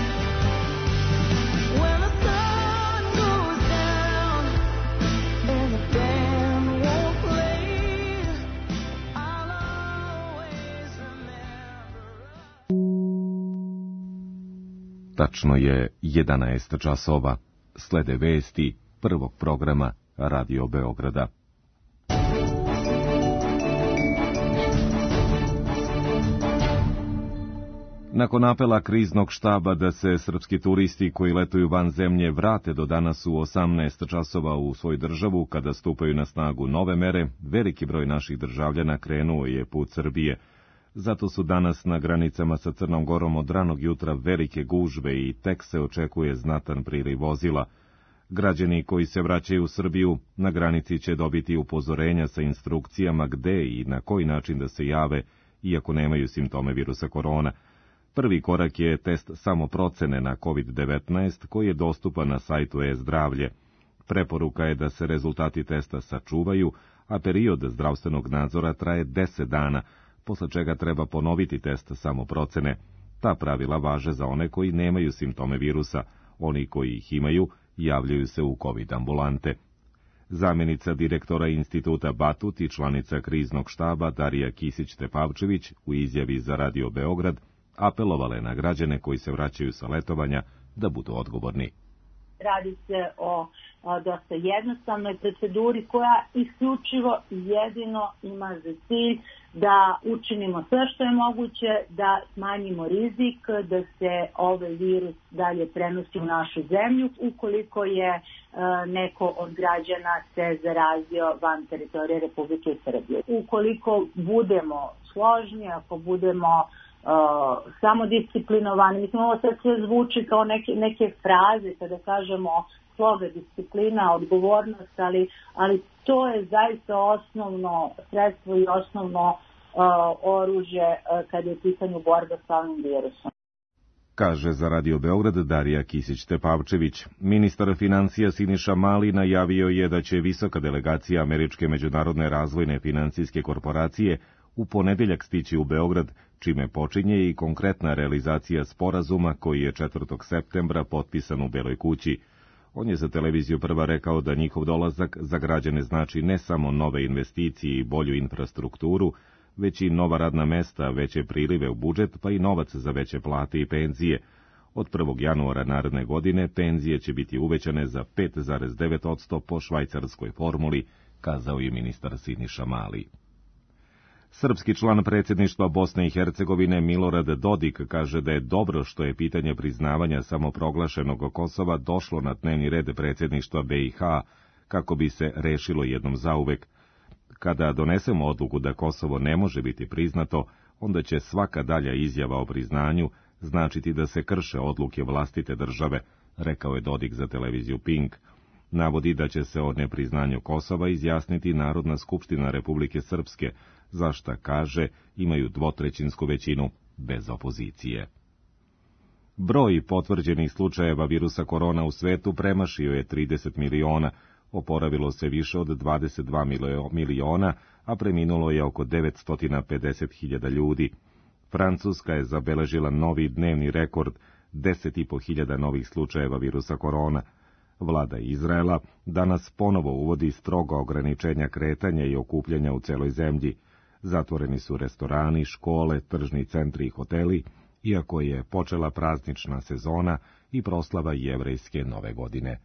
When the sun goes down and the band won't play, I'll always remember. Tačno je jedanaest časova. Slede vesti prvog programa Radio Beograda. Nakon apela kriznog štaba da se srpski turisti koji letuju van zemlje vrate do danas u osamnaest časova u svoju državu, kada stupaju na snagu nove mere, veliki broj naših državljana krenuo je put Srbije. Zato su danas na granicama sa Crnom Gorom od ranog jutra velike gužve i tek se očekuje znatan priliv vozila. Građani koji se vraćaju u Srbiju na granici će dobiti upozorenja sa instrukcijama gde i na koji način da se jave, iako nemaju simptome virusa korona. Prvi korak je test samoprocene na kovid devetnaest koji je dostupan na sajtu e-zdravlje. Preporuka je da se rezultati testa sačuvaju, a period zdravstvenog nadzora traje deset dana, posle čega treba ponoviti test samoprocene. Ta pravila važe za one koji nemaju simptome virusa, oni koji ih imaju javljaju se u COVID ambulante. Zamjenica direktora instituta Batut i članica kriznog štaba Darija Kisić-Tepavčević u izjavi za Radio Beograd apelovala je na građane koji se vraćaju sa letovanja da budu odgovorni. Radi se o, o dosta jednostavnoj proceduri koja isključivo i jedino ima za cilj da učinimo sve što je moguće, da smanjimo rizik, da se ovaj virus dalje prenosi u našu zemlju ukoliko je e, neko od građana se zarazio van teritorije Republike Srbije. Ukoliko budemo složni, ako budemo Uh, samo disciplinovani. Mislim, ovo sad sve zvuči kao neke, neke fraze kada kažemo sloga, disciplina, odgovornost, ali, ali to je zaista osnovno sredstvo i osnovno uh, oružje uh, kada je u pitanju borba sa ovim virusom. Kaže za Radio Beograd Darija Kisić-Tepavčević. Ministar financija Siniša Mali najavio je da će visoka delegacija Američke međunarodne razvojne financijske korporacije u ponedeljak stići u Beograd, čime počinje i konkretna realizacija sporazuma koji je četvrtog septembra potpisan u Beloj kući. On je za televiziju Prva rekao da njihov dolazak za građane znači ne samo nove investicije i bolju infrastrukturu, već i nova radna mesta, veće prilive u budžet, pa i novac za veće plate i penzije. Od prvog januara naredne godine penzije će biti uvećane za pet zarez devet posto po švajcarskoj formuli, kazao je ministar Siniša Mali. Srpski član predsjedništva Bosne i Hercegovine Milorad Dodik kaže da je dobro što je pitanje priznavanja samoproglašenog Kosova došlo na dnevni red predsjedništva B i H, kako bi se rešilo jednom zauvek. Kada donesemo odluku da Kosovo ne može biti priznato, onda će svaka dalja izjava o priznanju značiti da se krše odluke vlastite države, rekao je Dodik za televiziju Pink. Navodi da će se o nepriznanju Kosova izjasniti Narodna skupština Republike Srpske, za šta kaže imaju dvotrećinsku većinu bez opozicije. Broj potvrđenih slučajeva virusa korona u svetu premašio je trideset miliona, oporavilo se više od dvadeset dva miliona, a preminulo je oko devetsto pedeset hiljada ljudi. Francuska je zabeležila novi dnevni rekord, deset i po hiljada novih slučajeva virusa korona. Vlada Izraela danas ponovo uvodi strogo ograničenja kretanja i okupljanja u celoj zemlji. Zatvoreni su restorani, škole, tržni centri i hoteli, iako je počela praznična sezona i proslava jevrejske nove godine.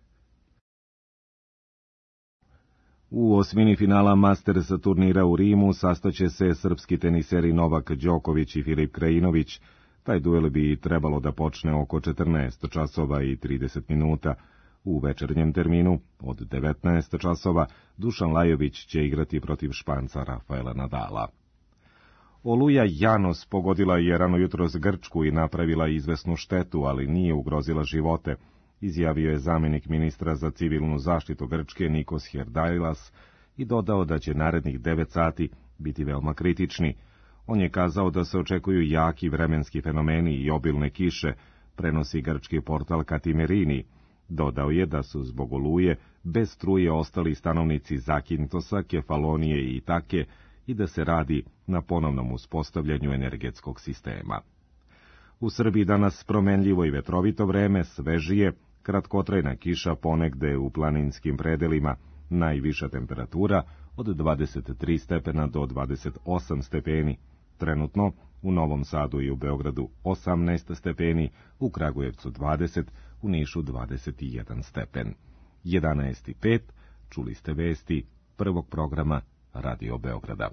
U osmini finala Masters turnira u Rimu sastaće se srpski teniseri Novak Đoković i Filip Krajinović. Taj duel bi trebalo da počne oko četrnaest časova i trideset minuta. U večernjem terminu od devetnaest časova Dušan Lajović će igrati protiv Španca Rafaela Nadala. Oluja Janos pogodila je rano jutros Grčku i napravila izvesnu štetu, ali nije ugrozila živote, izjavio je zamjenik ministra za civilnu zaštitu Grčke Nikos Herdailas i dodao da će narednih devet sati biti veoma kritični. On je kazao da se očekuju jaki vremenski fenomeni i obilne kiše, prenosi grčki portal Katimerini. Dodao je da su zbog oluje bez struje ostali stanovnici Zakintosa, Kefalonije i Itake i da se radi na ponovnom uspostavljanju energetskog sistema. U Srbiji danas promenljivo i vetrovito vreme, svežije, kratkotrajna kiša ponegde u planinskim predelima, najviša temperatura od dvadeset tri stepena do dvadeset osam stepeni. Trenutno u Novom Sadu i u Beogradu osamnaest stepeni, u Kragujevcu dvadeset, u Nišu dvadeset jedan stepen. jedanaest i pet, čuli ste vesti prvog programa Radio Beograda.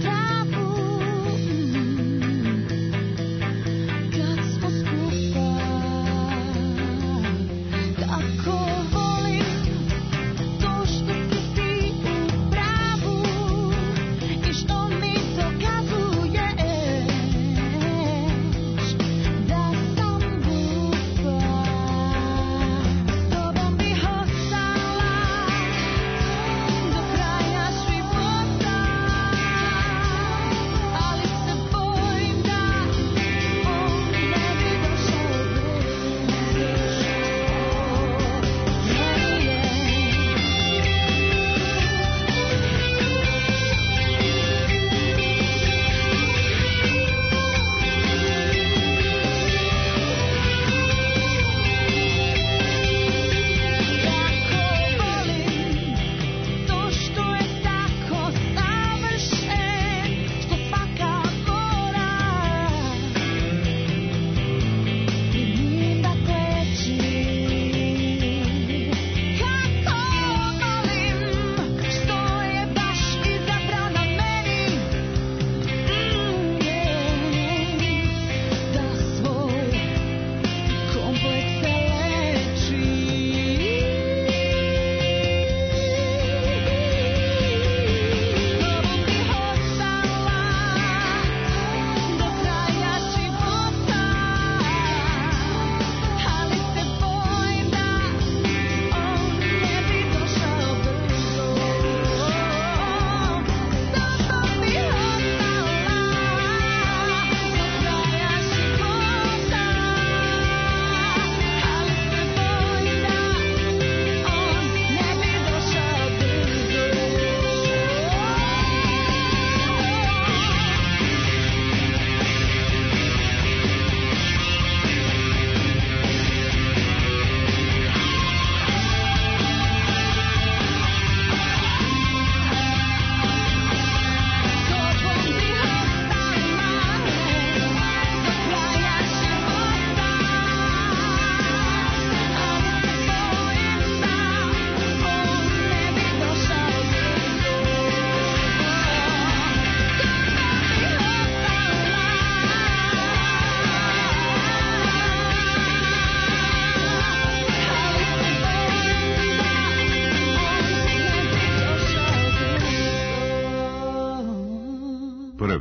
Kad smo skupa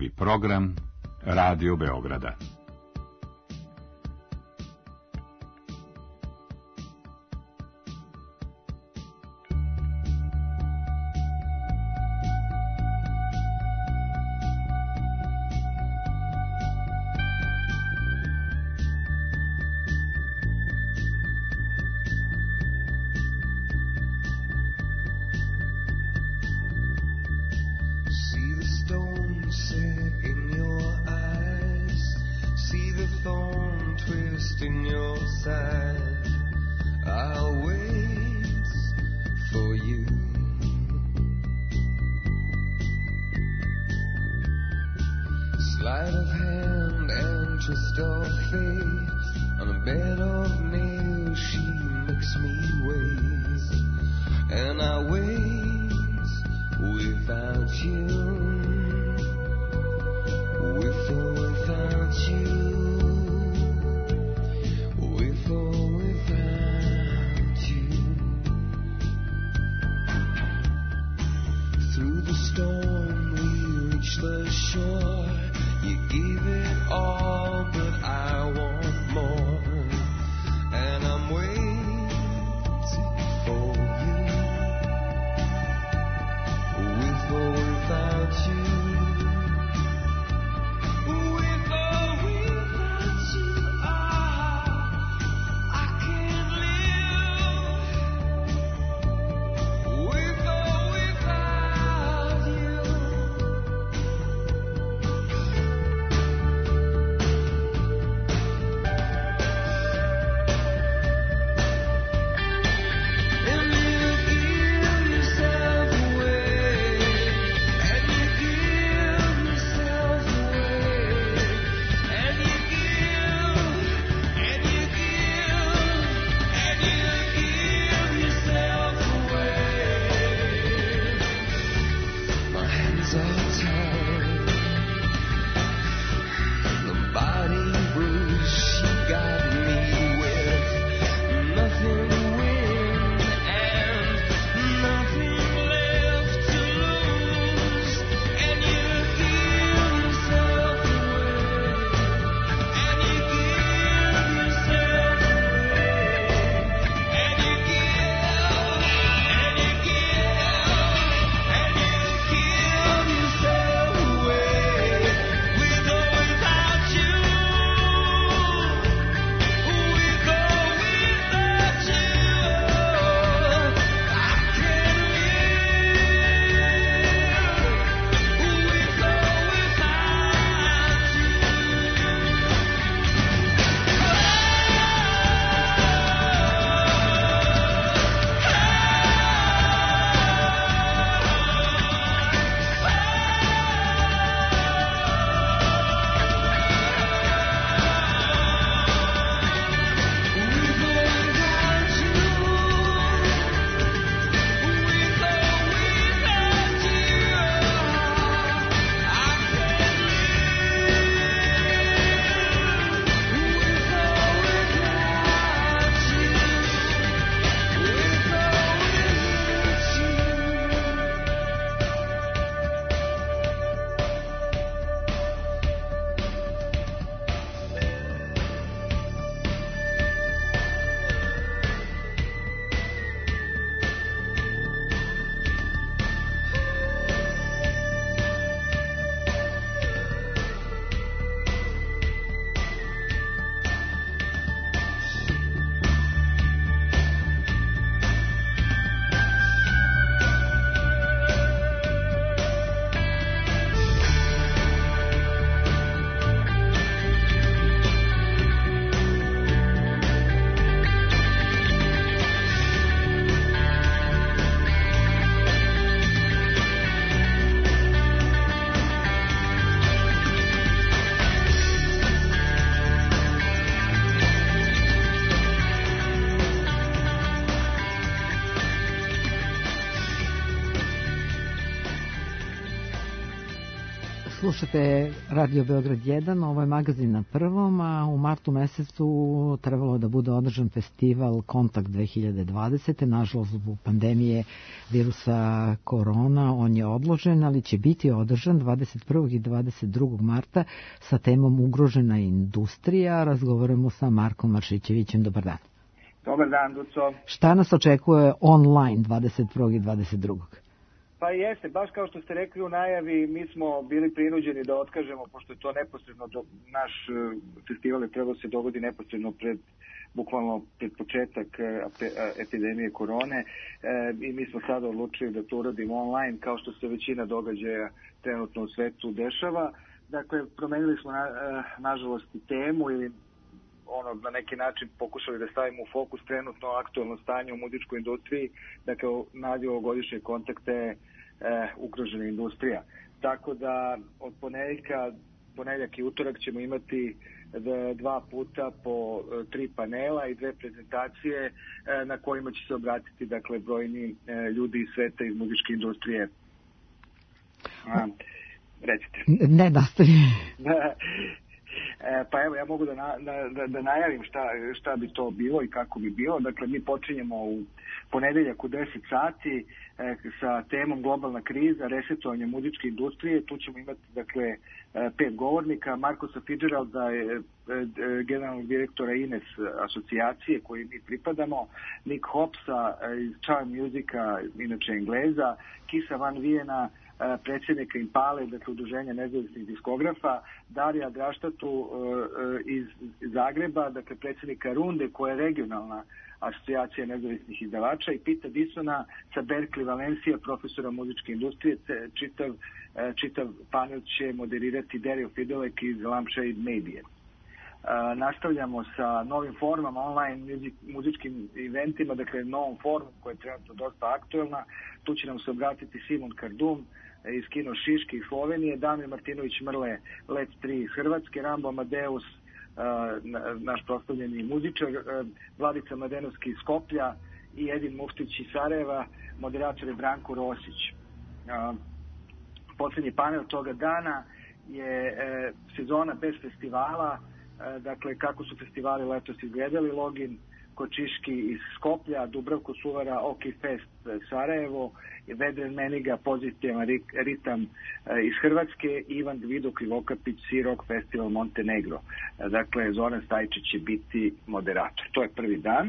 Prvi program Radio Beograda. Slušate Radio Beograd jedan, ovo je magazin na prvom, a u martu mesecu trebalo da bude održan festival Kontakt dve hiljade dvadesete. Nažalost, zbog pandemije virusa korona on je odložen, ali će biti održan dvadeset prvog i dvadeset drugog marta sa temom Ugrožena industrija. Razgovaramo sa Markom Maršićevićem. Dobar dan. Dobar dan, Duco. Šta nas očekuje online dvadeset prvog i dvadeset drugog Pa jeste, baš kao što ste rekli u najavi, mi smo bili prinuđeni da otkažemo, pošto je to neposredno, do, naš festival je trebao se dogodi neposredno pred, bukvalno pred početak epidemije korone, e, i mi smo sada odlučili da to uradimo online, kao što se većina događaja trenutno u svetu dešava. Dakle, promenili smo na, nažalost i temu ili ono, na neki način pokušali da stavimo u fokus trenutno aktualno stanje u muzičkoj industriji, dakle naziv ovogodišnje kontakte je e, ugrožena industrija. Tako da od ponedeljka, ponedeljak i utorak ćemo imati dva puta po tri panela i dve prezentacije e, na kojima će se obratiti dakle brojni e, ljudi iz sveta iz muzičke industrije. A, recite. Ne, nastavi. E, pa evo, ja mogu da, na, da, da najavim šta, šta bi to bilo i kako bi bilo. Dakle, mi počinjemo u ponedeljak u deset sati e, sa temom globalna kriza, resetovanje muzičke industrije. Tu ćemo imati, dakle, e, pet govornika. Markosa Fitzgeralda je e, e, generalnog direktora Ines asocijacije koji mi pripadamo, Nick Hopsa e, iz Charm Musica, inače Engleza, Kisa Van Vijena, predsjednika Impale, dakle udruženja nezavisnih diskografa, Darija Draštatu iz Zagreba, dakle predsjednika Runde, koja je regionalna asocijacija nezavisnih izdavača, i Pita Disona sa Berkeley Valencija, profesora muzičke industrije. Čitav, čitav panel će moderirati Dario Fidelek iz Lampshade Media. Uh, nastavljamo sa novim formama, online muzik, muzičkim eventima, dakle novom formom koja je trenutno dosta aktuelna. Tu će nam se obratiti Simon Kardum iz Kino Šiške iz Slovenije, Damir Martinović Mrle, Let tri iz Hrvatske, Rambo Amadeus, uh, naš proslavljeni muzičar, uh, Vladica Mladenovski iz Skoplja i Edin Muftić iz Sarajeva, moderator je Branko Rosić. Uh, Poslednji panel toga dana je uh, sezona bez festivala. Dakle, kako su festivali letos izgledali, Login Kočiški iz Skoplja, Dubravko Suvara, Oki Fest Sarajevo, Vedren Meniga, Pozitivan ritam iz Hrvatske, Ivan Gvido Krivokapić, Sirok Festival Montenegro. Dakle, Zoran Stajčić će biti moderator. To je prvi dan.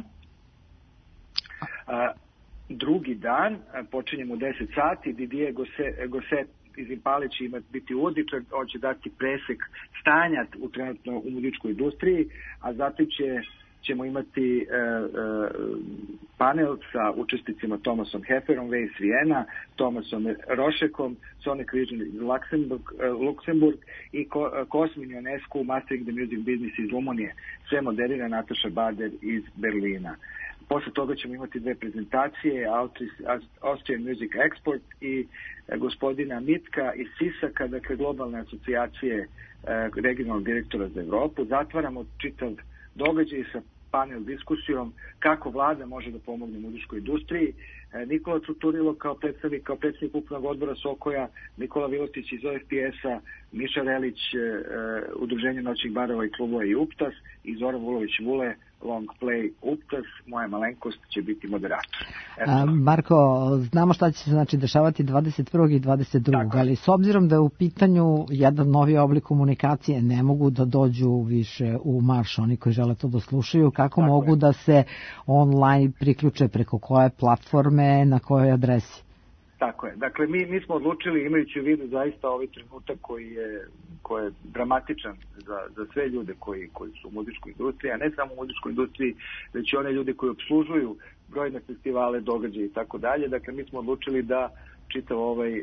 Drugi dan, počinjemo u deset sati, Didier Gosset iz Impale će imati biti uvodničar, on će dati presek stanja u trenutno u muzičkoj industriji, a zatim će, ćemo imati e, e, panel sa učesnicima Tomasom Hefferom, Weiss Vijena, Tomasom Rošekom, Sonic Vision iz Luxemburg, e, Luxemburg i Ko, Cosmin Ionescu, Mastering the Music Business iz Rumunije. Sve moderira Nataša Bader iz Berlina. Posle toga ćemo imati dve prezentacije, Austrian Music Export i gospodina Mitka iz Sisaka, dakle globalne asocijacije regionalnog direktora za Evropu. Zatvaramo čitav događaj sa panel diskusijom kako vlada može da pomogne muzičkoj industriji. Nikola Cuturilo kao predstavnik, kao predsednik upravnog odbora Sokoja, Nikola Vilotić iz O F P S-a, Miša Relić, Udruženje noćnih barova i klubova i Uptas, i Zoran Vulović Vule, Long Play Uptas, moja malenkost će biti moderator. A, Marko, znamo šta će se znači dešavati dvadeset prvog i dvadeset drugog ali s obzirom da je u pitanju jedan novi oblik komunikacije, ne mogu da dođu više u marš oni koji žele to da slušaju, kako Tako mogu je. da se online priključe, preko koje platforme, na kojoj adresi? Tako je. Dakle, mi, mi smo odlučili, imajući u vidu zaista ovaj trenutak koji je, koji je dramatičan za, za sve ljude koji, koji su u muzičkoj industriji, a ne samo u muzičkoj industriji, već i one ljude koji obslužuju brojne festivale, događaje i tako dalje. Dakle, mi smo odlučili da čitav ovaj,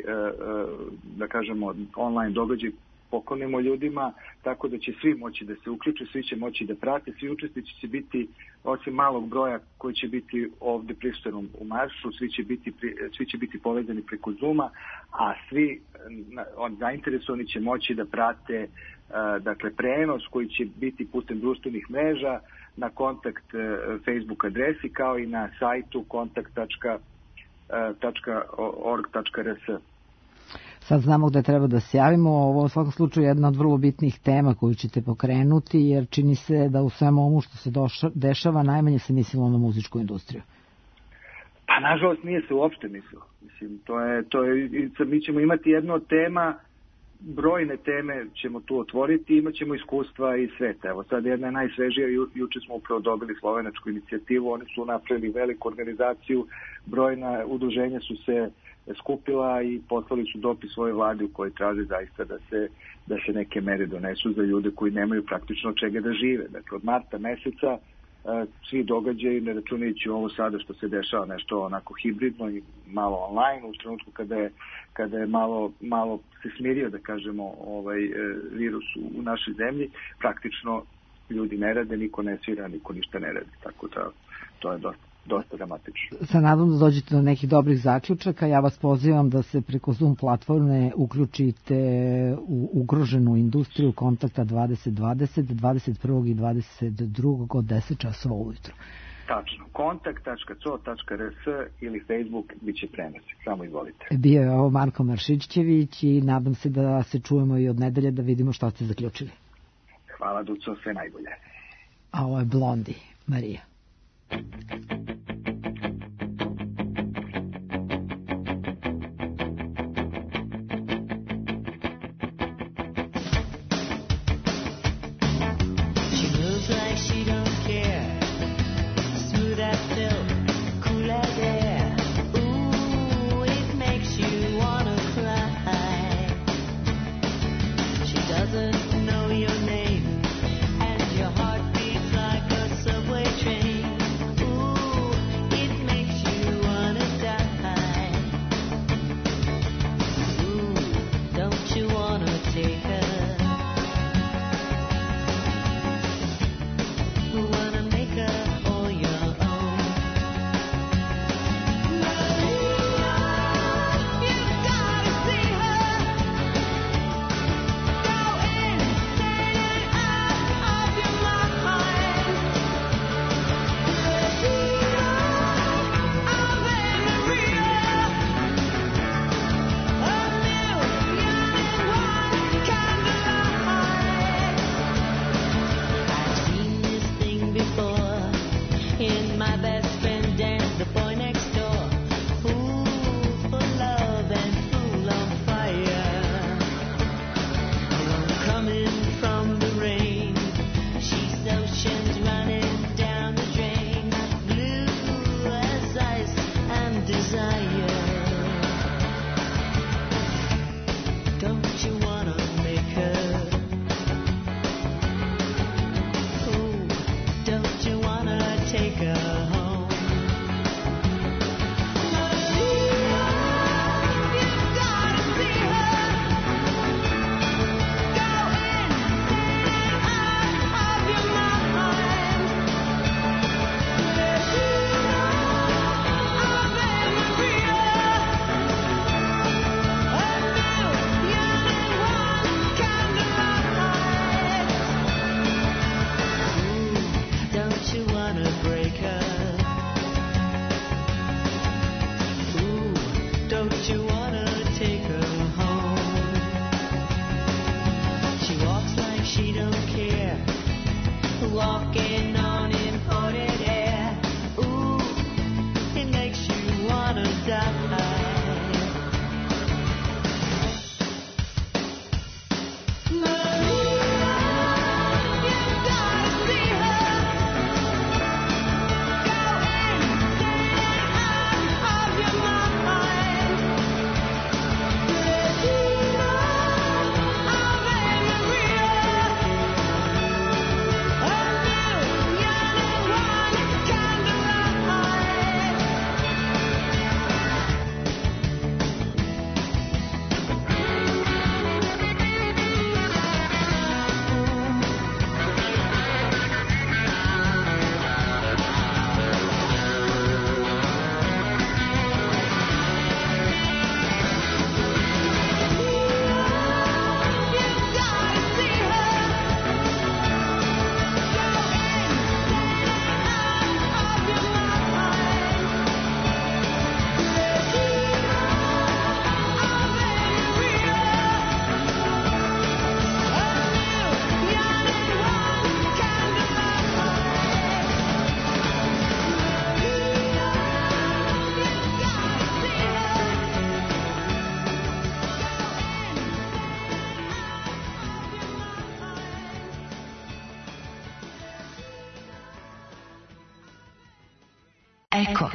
da kažemo, online događaj poklonimo ljudima, tako da će svi moći da se uključe, svi će moći da prate, svi učesnici će biti, osim malog broja koji će biti ovde prisutan u maršu, svi će biti, svi će biti povezani preko Zooma, a svi on, zainteresovani će moći da prate dakle prenos koji će biti putem društvenih mreža na kontakt Facebook adresi kao i na sajtu kontakt tačka org tačka r s. Sad znamo gde treba da se javimo. Ovo je u svakom slučaju jedna od vrlo bitnih tema koju ćete pokrenuti, jer čini se da u svemu ovom što se doša, dešava najmanje se mislilo na muzičku industriju. Pa nažalost nije se uopšte mislilo. Mislim, to je, to je, mi ćemo imati jedno od tema, brojne teme ćemo tu otvoriti, imat ćemo iskustva i sveta. Evo sad jedna je najsvežija, ju, juče smo upravo dobili slovenačku inicijativu, oni su napravili veliku organizaciju, brojna udruženja su se skupila i poslali su dopis svoje vlade u kojoj traže zaista da se, da se neke mere donesu za ljude koji nemaju praktično od čega da žive. Dakle, od marta meseca svi događaji, ne računajući ovo sada što se dešava nešto onako hibridno i malo online, u trenutku kada je, kada je malo, malo se smirio, da kažemo, ovaj virus u, u našoj zemlji, praktično ljudi ne rade, niko ne svira, niko ništa ne radi, tako da to je dosta, dosta dramatično. Sa nadom da dođete do nekih dobrih zaključaka, ja vas pozivam da se preko Zoom platforme uključite u ugroženu industriju Kontakta dvadeset dvadeset, dvadeset prvog i dvadeset drugog od deset časova ujutro. Tačno. kontakt tačka co tačka r s ili Facebook bit će prenos. Samo izvolite. Bio je ovo Marko Maršiććević i nadam se da se čujemo i od nedelje da vidimo šta ste zaključili. Hvala, Duco, sve najbolje. A ovo je Blondi, Marija. Ooh, Eko.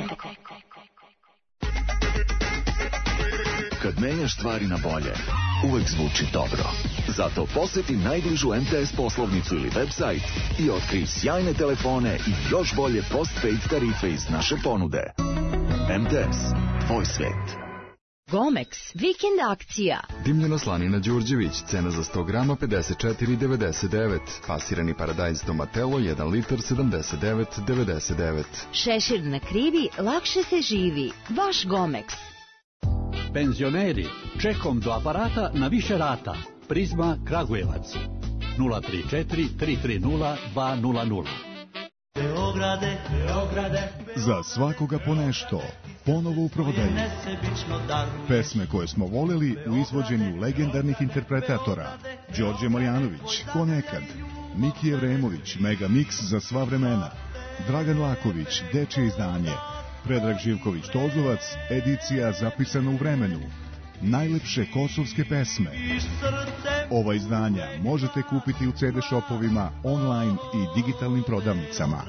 Kad menjaš stvari na bolje, uvek zvuči dobro. Zato poseti najbližu M T S poslovnicu ili website i otkrij sjajne telefone i još bolje postpaid tarife iz naše ponude. M T S, tvoj svet. Gomex, vikend akcija. Dimljena slanina Đurđević, cena za sto grama pedeset četiri devedeset devet. Pasirani paradajz Donatello, jedan litar sedamdeset devet devedeset devet. Šešir na krivi, lakše se živi. Vaš Gomex. Penzioneri, čekom do aparata na više rata. Prizma Kragujevac. nula tri četiri tri tri nula dva nula nula. Beograde, Beograde. Za svakoga po nešto. Ponovo u prodaji. Pesme koje smo voleli u izvođenju legendarnih interpretatora. Đorđe Marjanović, Ko nekad. Miki Jevremović, Mega Mix za sva vremena. Dragan Laković, Dečje izdanje. Predrag Živković Tozovac, edicija zapisana u vremenu. Najlepše kosovske pesme. Ova izdanja možete kupiti u ce de shopovima, online i digitalnim prodavnicama.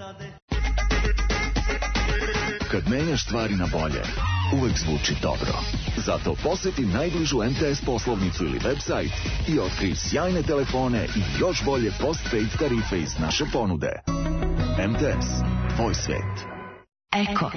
Kad menjaš stvari na bolje, uvek zvuči dobro. Zato poseti najbližu M T S poslovnicu ili website i otkrij sjajne telefone i još bolje postpaid tarife iz naše ponude. M T S, tvoj svet. Eko.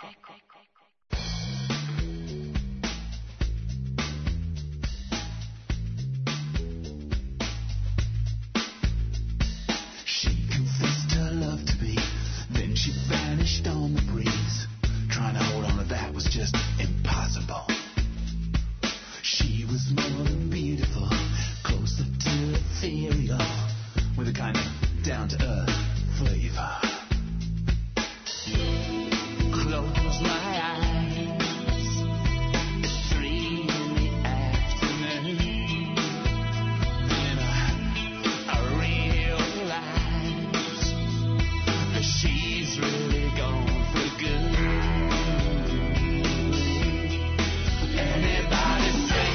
She confessed her love to me, then she vanished on the breeze. Trying to hold on to that was just impossible. She was more than beautiful, closer to ethereal, with a kind of down-to-earth flavor. Close my eyes, it's three in the afternoon. Then I, I realize that she's really gone for good. Anybody say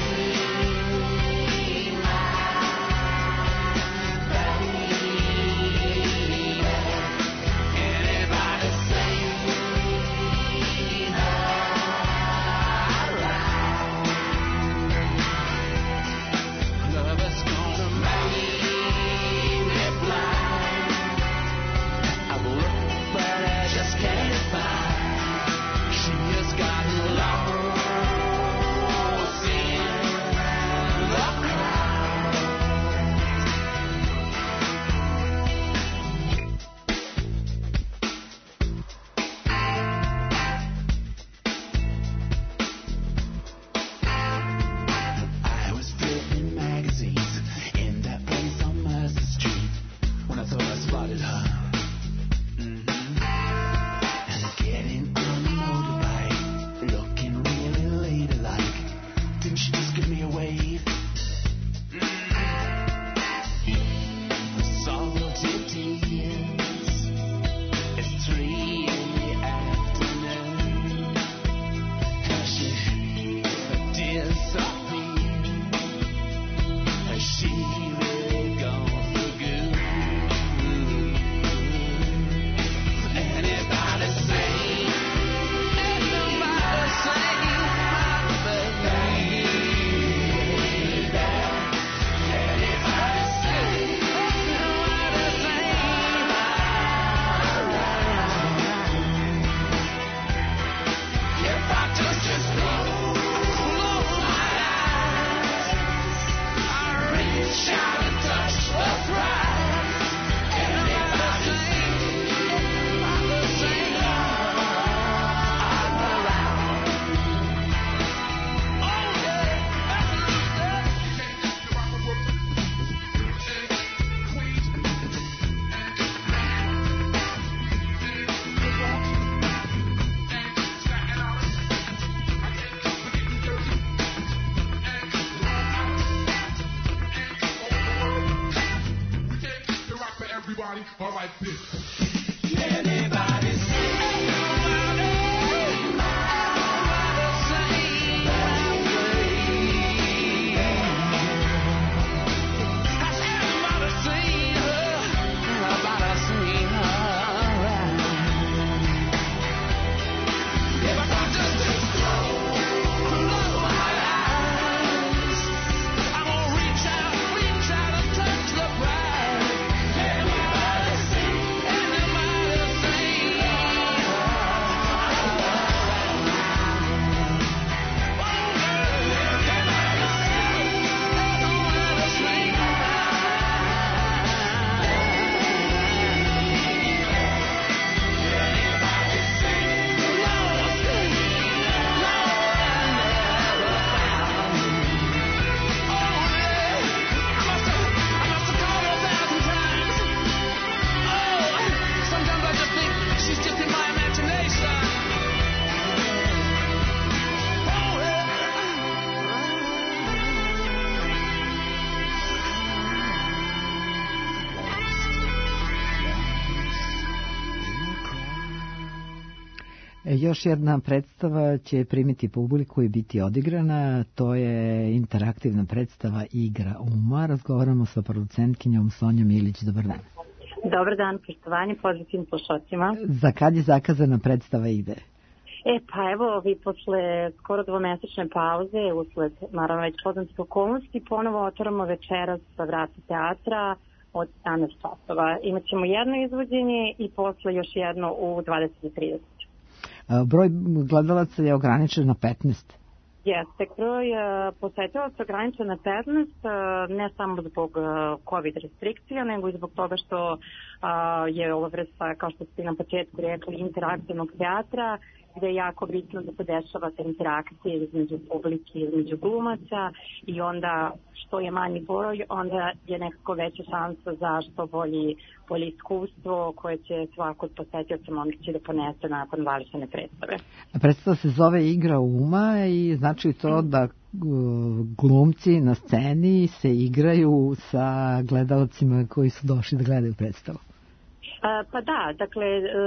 Još jedna predstava će primiti publiku i biti odigrana, to je interaktivna predstava Igra uma. Razgovaramo sa producentkinjom Sonjom Ilić. Dobar dan. Dobar dan, poštovanje, pozdrav svim slušalcima. Za kad je zakazana predstava ide? E, pa evo, vi posle skoro dvomesečne pauze, usled, naravno, već poznatih okolnosti, ponovo otvaramo večeras sa vrata teatra od sedamnaest časova. Imaćemo jedno izvođenje i posle još jedno u dvadeset trideset. Broj gledalaca je ograničen na petnaest. Jeste, broj posetilaca ograničen na petnaest, ne samo zbog COVID restrikcija, nego i zbog toga što je ova vrsta, kao što ste na početku rekli, interaktivnog teatra, gde je jako bitno da se dešava ta interakcija između publike, između glumaca i onda što je manji broj, onda je nekako veća šansa za što bolji, bolje iskustvo koje će svako posetioca moći da ponese nakon završene predstave. Predstava se zove Igra uma i znači to da glumci na sceni se igraju sa gledalcima koji su došli da gledaju predstavu. Pa da, dakle,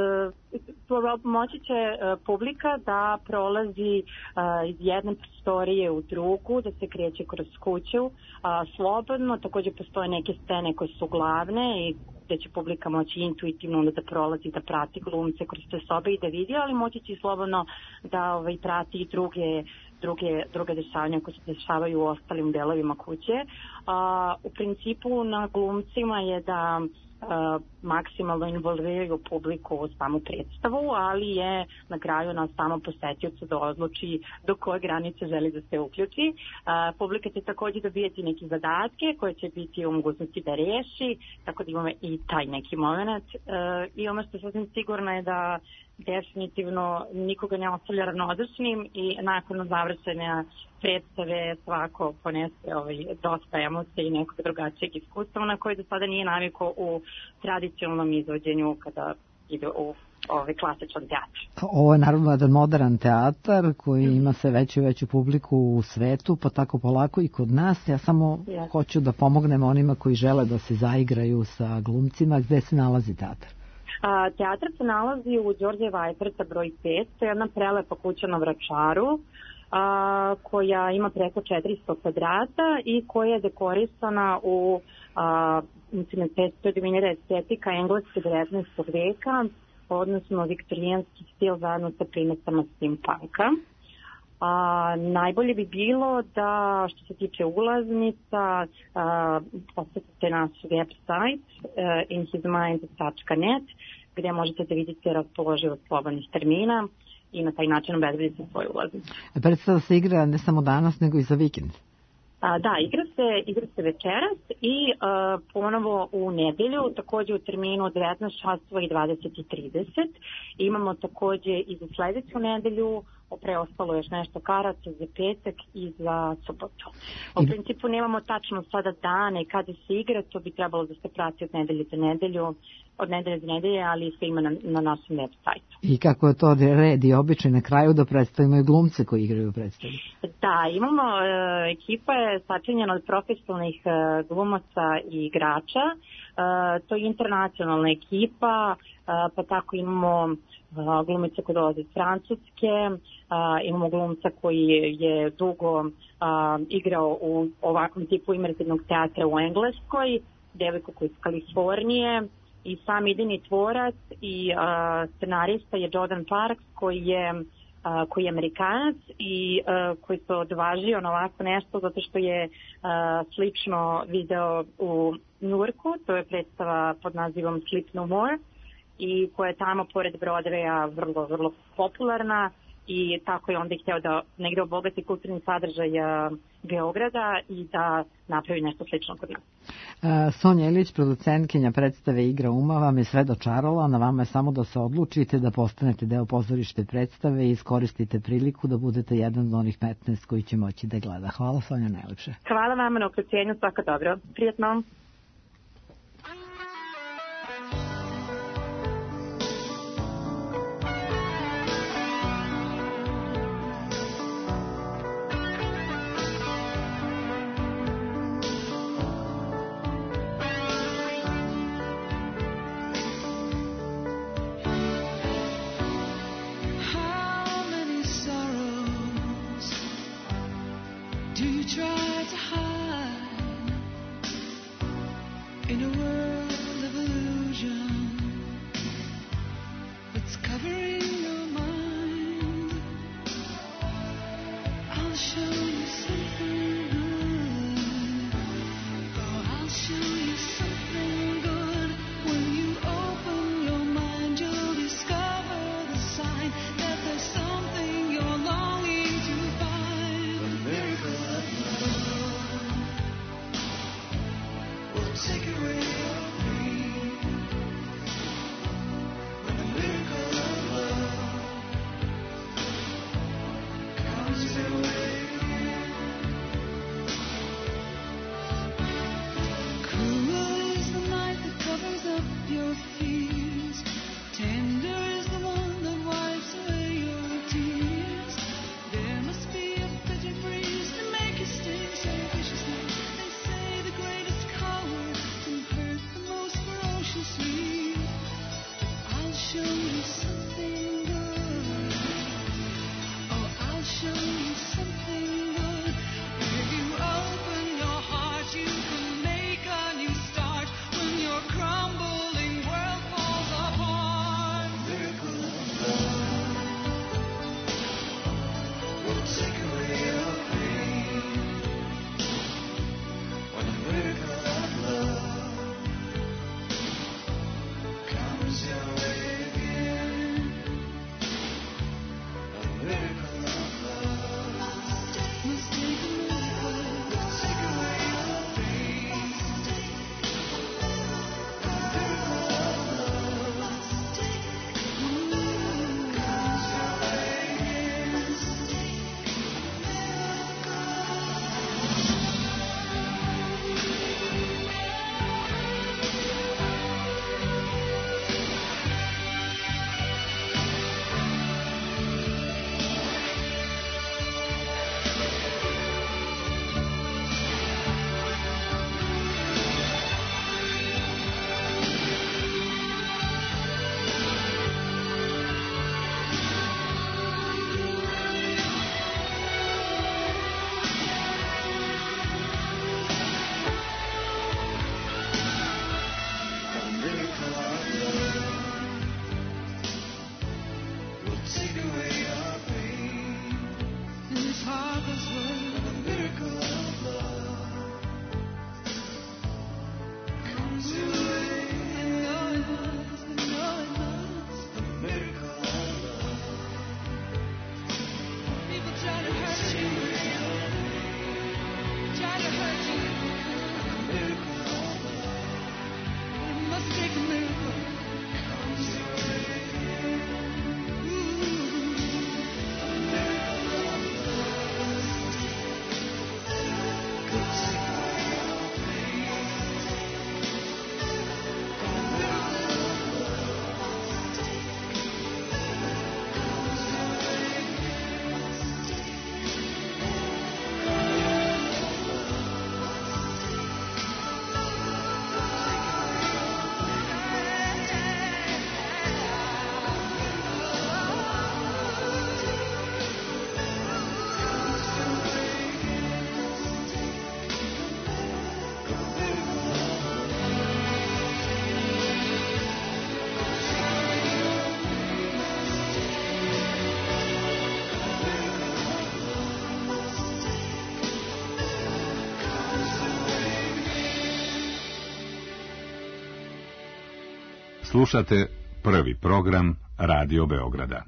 moći će publika da prolazi iz jedne prostorije u drugu, da se kreće kroz kuću slobodno, također postoje neke scene koje su glavne i gde će publika moći intuitivno da prolazi, da prati glumce kroz te sobe i da vidi, ali moći će slobodno da ovaj, prati i druge, druge, druge dešavanja koje se dešavaju u ostalim delovima kuće. U principu na glumcima je da Uh, maksimalno involviraju publiku u samu predstavu, ali je na kraju na samom posetiocu da odluči do koje granice želi da se uključi. Uh, publika će također dobijeti neke zadatke koje će biti u mogućnosti da reši, tako da imamo i taj neki moment. Uh, I ono što sam sigurna je da definitivno nikoga ne ostavlja ravnodušnim i nakon završenja predstave svako ponese ovaj, dosta emocije i nekog drugačijeg iskustva na koje do sada nije navikao u tradicionalnom izvođenju kada ide u ovaj klasičan teatr. Ovo je naravno jedan modern teatar koji ima sve veću i veću publiku u svetu, pa tako polako i kod nas. Ja samo yes. hoću da pomognem onima koji žele da se zaigraju sa glumcima. Gde se nalazi teatar? A, teatr se nalazi u Đorđe Vajperta broj pet, to je jedna prelepa kuća na Vračaru, a, koja ima preko četiristo kvadrata i koja je dekorisana u dominira estetika engleske devetnaestog veka, odnosno viktorijanski stil zajedno sa primetama steampunka. A, najbolje bi bilo da što se tiče ulaznica posetite naš website uh, in his mind dot net gdje možete da vidite raspoloživost slobodnih termina i na taj način obezbediti svoju ulaznicu. Predstava se igra ne samo danas nego i za vikend. A, da, igra se, igra se večeras i uh, ponovo u nedelju, također u terminu od devetnaest časova i dvadeset trideset. Imamo također i za sledeću nedelju, preostalo još nešto karata za petak i za subotu. U principu nemamo tačno sada dane kada se igra, to bi trebalo da se prati od nedelje do nedelju, od nedelje do nedelje, ali sve ima na, na našem web sajtu. I kako je to red i običaj na kraju da predstavimo i glumce koji igraju u predstavi? Da, imamo, e, ekipa je sačinjena od profesionalnih e, glumaca i igrača, e, to je internacionalna ekipa, e, pa tako imamo glumica koja dolazi iz Francuske, a, imamo glumca koji je, je dugo a, igrao u ovakvom tipu imerzitivnog teatra u Engleskoj, devojku koja je iz Kalifornije i sam idejni tvorac i a, scenarista je Jordan Parks koji je, a, koji je Amerikanac i a, koji se odvažio na ovako nešto zato što je a, slično video u Njujorku, to je predstava pod nazivom Sleep No More, i koja je tamo pored Broadwaya vrlo, vrlo popularna i tako je onda htio da negde obogati kulturni sadržaj Beograda i da napravi nešto slično kod nas. Sonja Ilić, producentkinja predstave Igra uma, vam je sve dočarala, na vama je samo da se odlučite da postanete deo pozorište predstave i iskoristite priliku da budete jedan od onih petnaest koji će moći da gleda. Hvala, Sonja, najlepše. Hvala vama na uključenju, svako dobro. Prijetno. How Slušate prvi program Radio Beograda.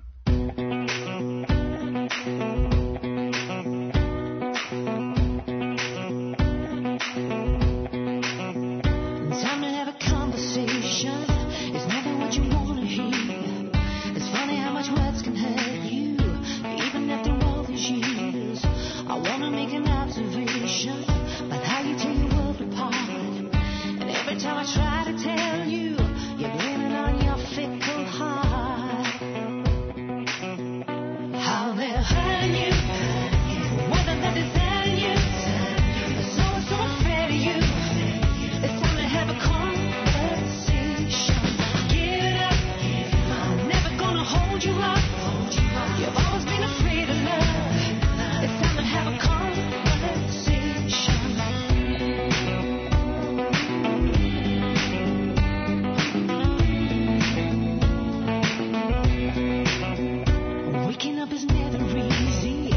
Waking up is never easy.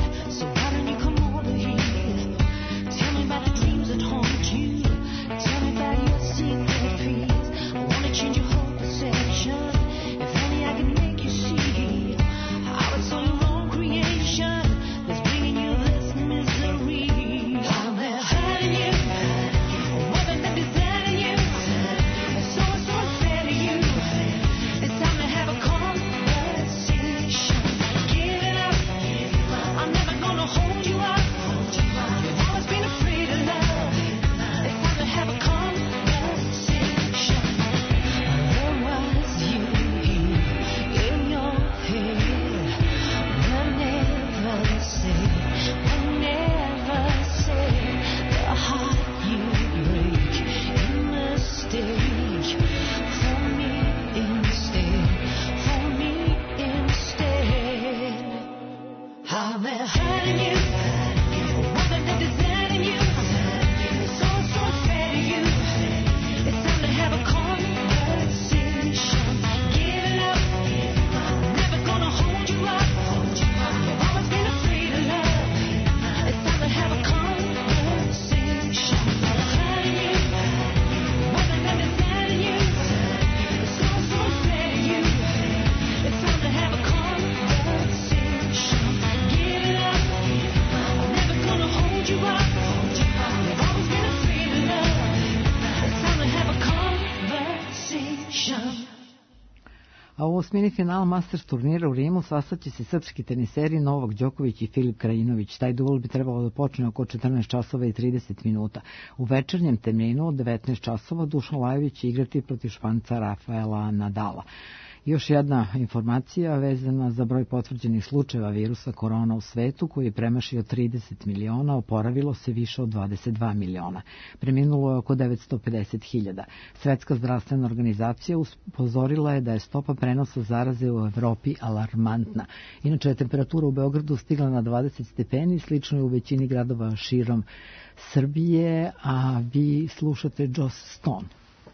Are they hurting you? What are they deserting you? It's all so unfair to you. It's time to have a conversation. Give it up. I'm never gonna hold you up. You've always been afraid of love. It's time to have a conversation. Are they hurting you? What are they deserting you? It's all so unfair to you. It's time to have a conversation. Give it up. I'm never gonna hold you up. You've always been afraid of love. It's time to have a conversation. A u osmini finala Masters turnira u Rimu sastaće se srpski teniseri Novak Đoković i Filip Krajinović. Taj duel bi trebalo da počne oko četrnaest časova i trideset minuta. U večernjem terminu od devetnaest časova Dušan Lajović će igrati protiv Španca Rafaela Nadala. Još jedna informacija vezana za broj potvrđenih slučajeva virusa korona u svetu koji je premašio trideset miliona, oporavilo se više od dvadeset dva miliona. Preminulo je oko devetsto pedeset hiljada. Svetska zdravstvena organizacija upozorila je da je stopa prenosa zaraze u Evropi alarmantna. Inače je temperatura u Beogradu stigla na dvadeset stepeni, slično je u većini gradova širom Srbije, a vi slušate Joss Stone.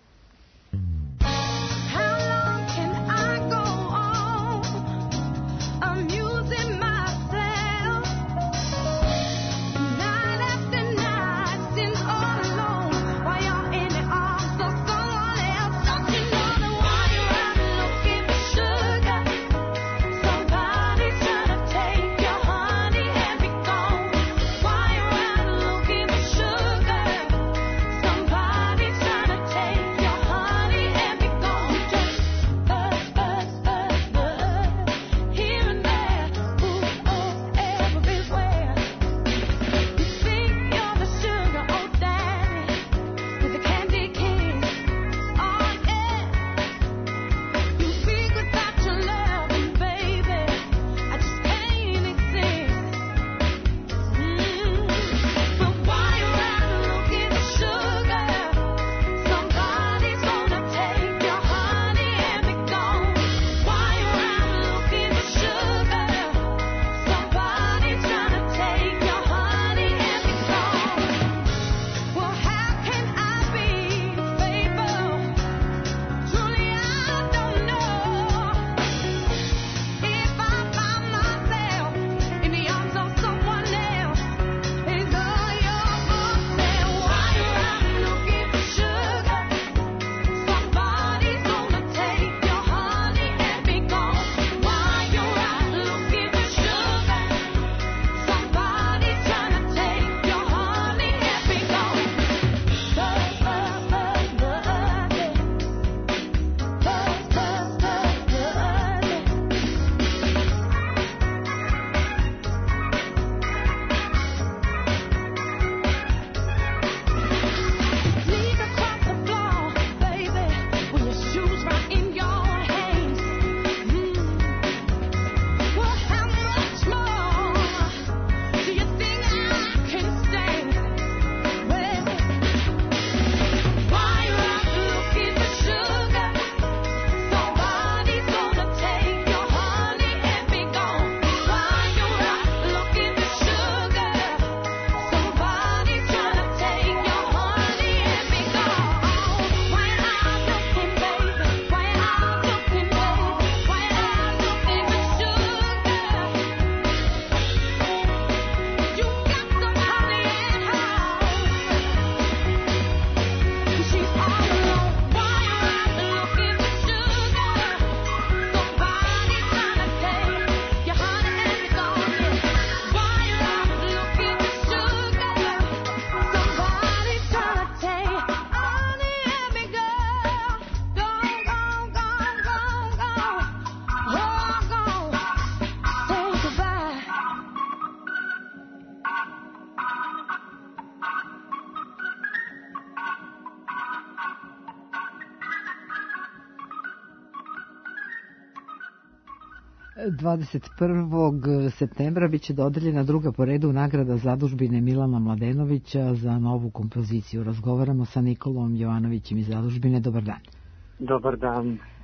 dvadeset prvog septembra biće dodeljena druga po redu nagrada zadužbine Milana Mladenovića za novu kompoziciju. Razgovaramo sa Nikolom Jovanovićem iz zadužbine. Dobar dan. Dobar dan.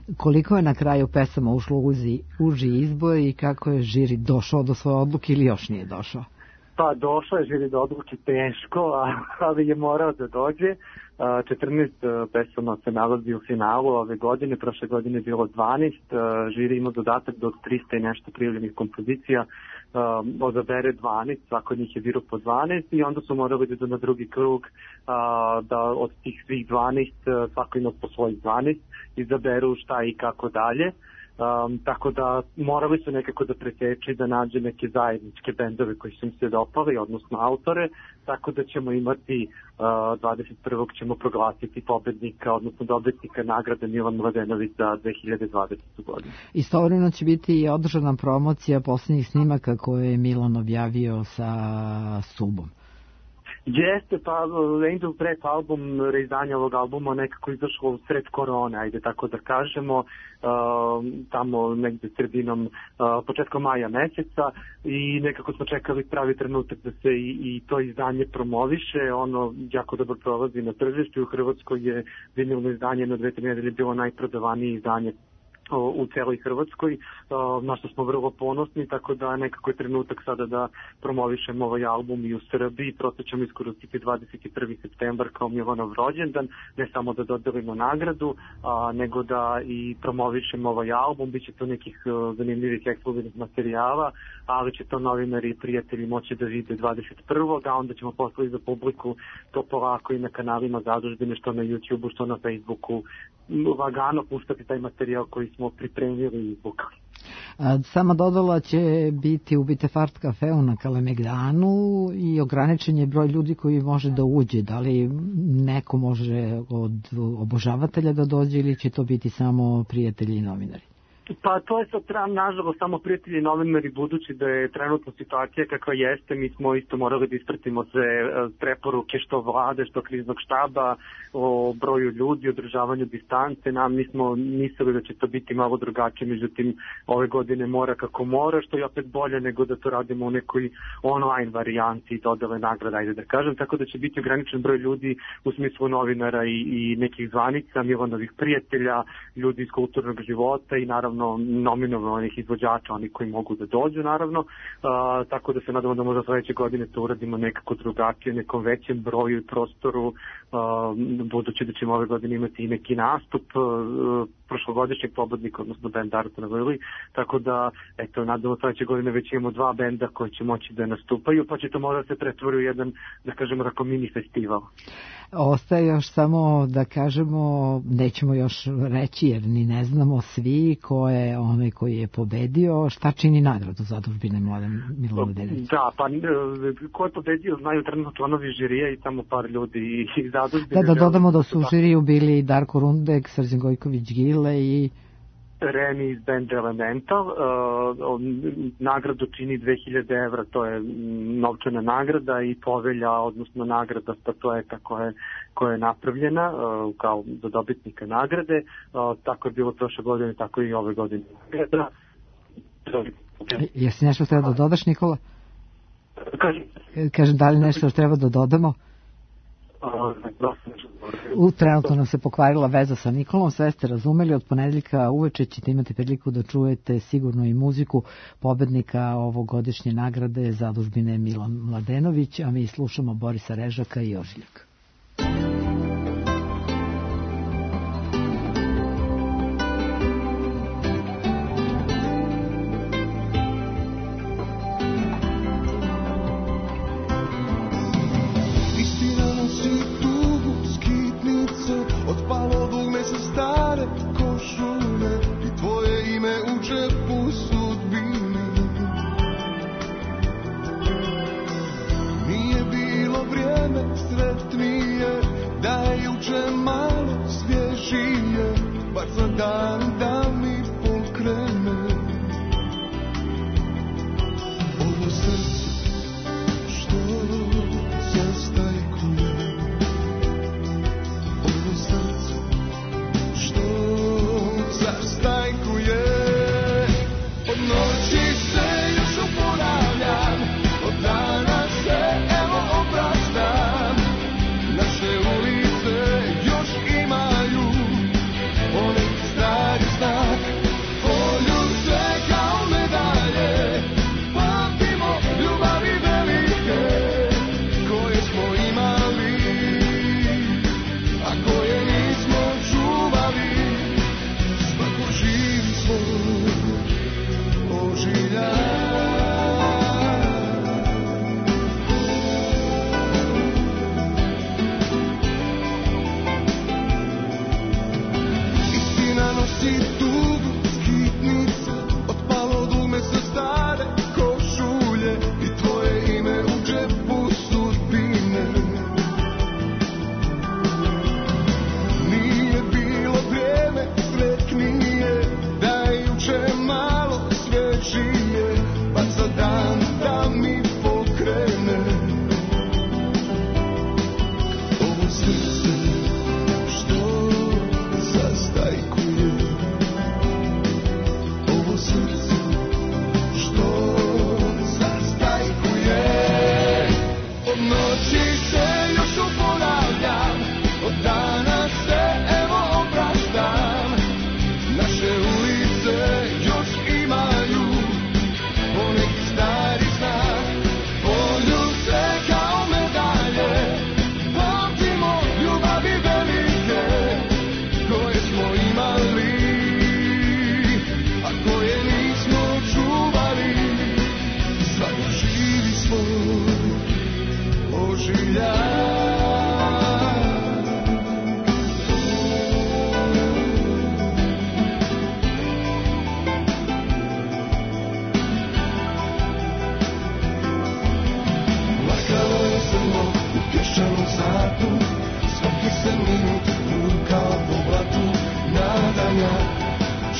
Koliko je na kraju pesama ušlo u uži, uži izbor i kako je žiri došao do svoje odluke ili još nije došao? Pa došao je žiri do odluke teško, ali je morao da dođe. četrnaest pesama se nalazi u finalu ove godine, prošle godine je bilo dvanaest, žiri ima dodatak do trista i nešto prijavljenih kompozicija, odabere dvanaest, svako od njih je birao po dvanaest i onda su morali da idu na drugi krug, da od tih svih dvanaest svako ima po svojih dvanaest, izaberu šta i kako dalje. Um, tako da morali su nekako da preteči da nađe neke zajedničke bendove koji su im se dopali, odnosno autore, tako da ćemo imati uh, dvadeset prvog ćemo proglasiti pobednika, odnosno dobitnika nagrade Milan Mladenović za dve hiljade dvadesete. godinu. Istovremeno će biti i održana promocija posljednjih snimaka koje je Milan objavio sa Subom. Jeste, pa Angel Prep album, reizdanje ovog albuma nekako izašlo u sred korone, ajde tako da kažemo, uh, tamo negde sredinom, uh, početkom maja meseca i nekako smo čekali pravi trenutak da se i, i to izdanje promoviše, ono jako dobro prolazi na tržištu. U Hrvatskoj je vinilno izdanje na dve tri nedelje bilo najprodavanije izdanje u celoj Hrvatskoj, na što smo vrlo ponosni, tako da nekako je trenutak sada da promovišemo ovaj album i u Srbiji. Prosto ćemo iskoristiti dvadeset prvi septembar kao Milanov rođendan, ne samo da dodelimo nagradu, a, nego da i promovišemo ovaj album. Biće to nekih uh, zanimljivih ekskluzivnih materijala, ali će to novinari i prijatelji moći da vide dvadeset prvog a onda ćemo posle za publiku to polako i na kanalima Zadužbine, što na YouTubeu, što na Facebooku, lagano puštati taj materijal koji smo pripremili i izvukali. Sama dodala će biti u Bitefart kafeu na Kalemegdanu i ograničen je broj ljudi koji može da uđe. Da li neko može od obožavatelja da dođe ili će to biti samo prijatelji i novinari? Pa to je sad trebam, nažalost, samo prijatelji i novinari, budući da je trenutna situacija kakva jeste. Mi smo isto morali da ispratimo sve preporuke što vlade, što kriznog štaba o broju ljudi, održavanju distance. Nam nismo mislili da će to biti malo drugačije, međutim ove godine mora kako mora, što je opet bolje nego da to radimo u nekoj online varijanti dodele nagrada, ajde da kažem, tako da će biti ograničen broj ljudi u smislu novinara i, i nekih zvanica, Milanovih prijatelja, ljudi iz kulturnog života i naravno nominovanih izvođača, oni koji mogu da dođu naravno, uh, tako da se nadamo da možda sledeće godine to uradimo nekako drugačije, nekom većem broju i prostoru, uh, budući da ćemo ove godine imati i neki nastup uh, prošlogodišnjeg pobednika, odnosno benda Arta na Vili, tako da, eto, nadamo sledeće godine već imamo dva benda koji će moći da nastupaju, pa će to možda se pretvori u jedan, da kažemo, tako mini festival. Ostaje još samo da kažemo, nećemo još reći jer ni ne znamo svi ko je onaj koji je pobedio, šta čini nagradu Zadužbine Mladen Milan Mladenović. Da, pa ko je pobedio znaju trenutno članovi žirija i samo par ljudi iz Zadužbine. Da, da dodamo da su u žiriju bili Darko Rundek, Srđan Gojković-Gile i Remi iz benda Elemental. Uh, nagradu čini dve hiljade evra, to je novčana nagrada i povelja, odnosno nagrada statueta koja je, koja je napravljena uh, kao za dobitnika nagrade. Uh, tako je bilo prošle godine, tako i ove godine nagrada. Jesi nešto treba da dodaš, Nikola? Kažem. Kažem, da li nešto treba da dodamo? U trenutno nam se pokvarila veza sa Nikolom, sve ste razumeli, od ponedeljka uveče ćete imati priliku da čujete sigurno i muziku pobednika ovogodišnje nagrade Zadužbine Milan Mladenović, a mi slušamo Borisa Režaka i Ožiljak. Sretni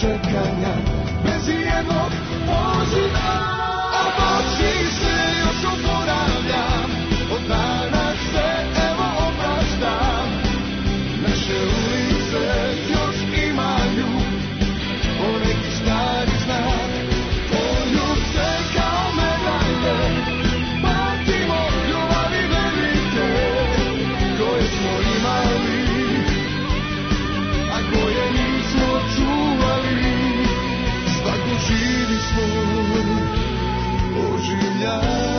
čekanja, bez jednog poziva. O noći se još oporavljam, od danas se evo opraštam. Naše ulice još imaju poneki stari znak. Poljubce kao medalje, pamtimo ljubavi velike koje smo imali, a koje nismo čuvali. Svaku živi smo oživljali.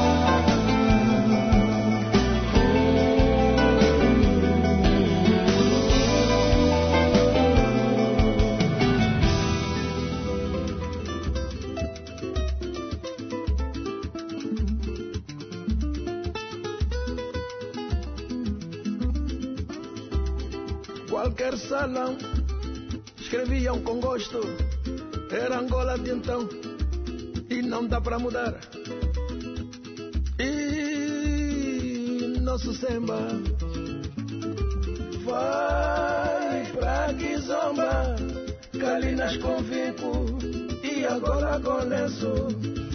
Qualquer salão escreviam com gosto, era Angola de então e não dá pra mudar. E nosso samba vai pra Kizomba, Calinas com Vico e agora com lenço.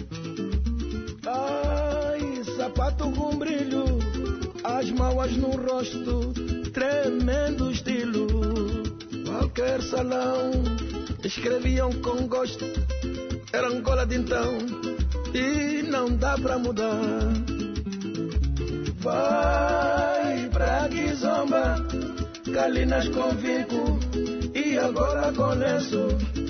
Ai, sapato com brilho, as mauas no rosto, tremendo estilo. Qualquer salão escreviam com gosto, era Angola de então e não dá pra mudar. Vai pra Kizomba, Calinas com Vico e agora com lenço.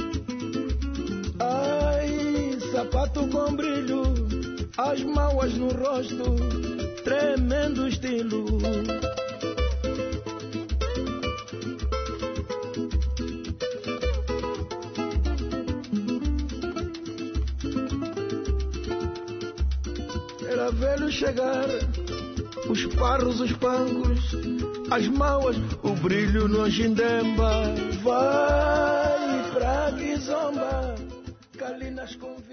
Ai, sapato com brilho, as mauas no rosto, tremendo estilo. Era velho chegar, os parros, os pancos, as mauas, o brilho no Anjindemba. Vai pra Kizomba, Calinas com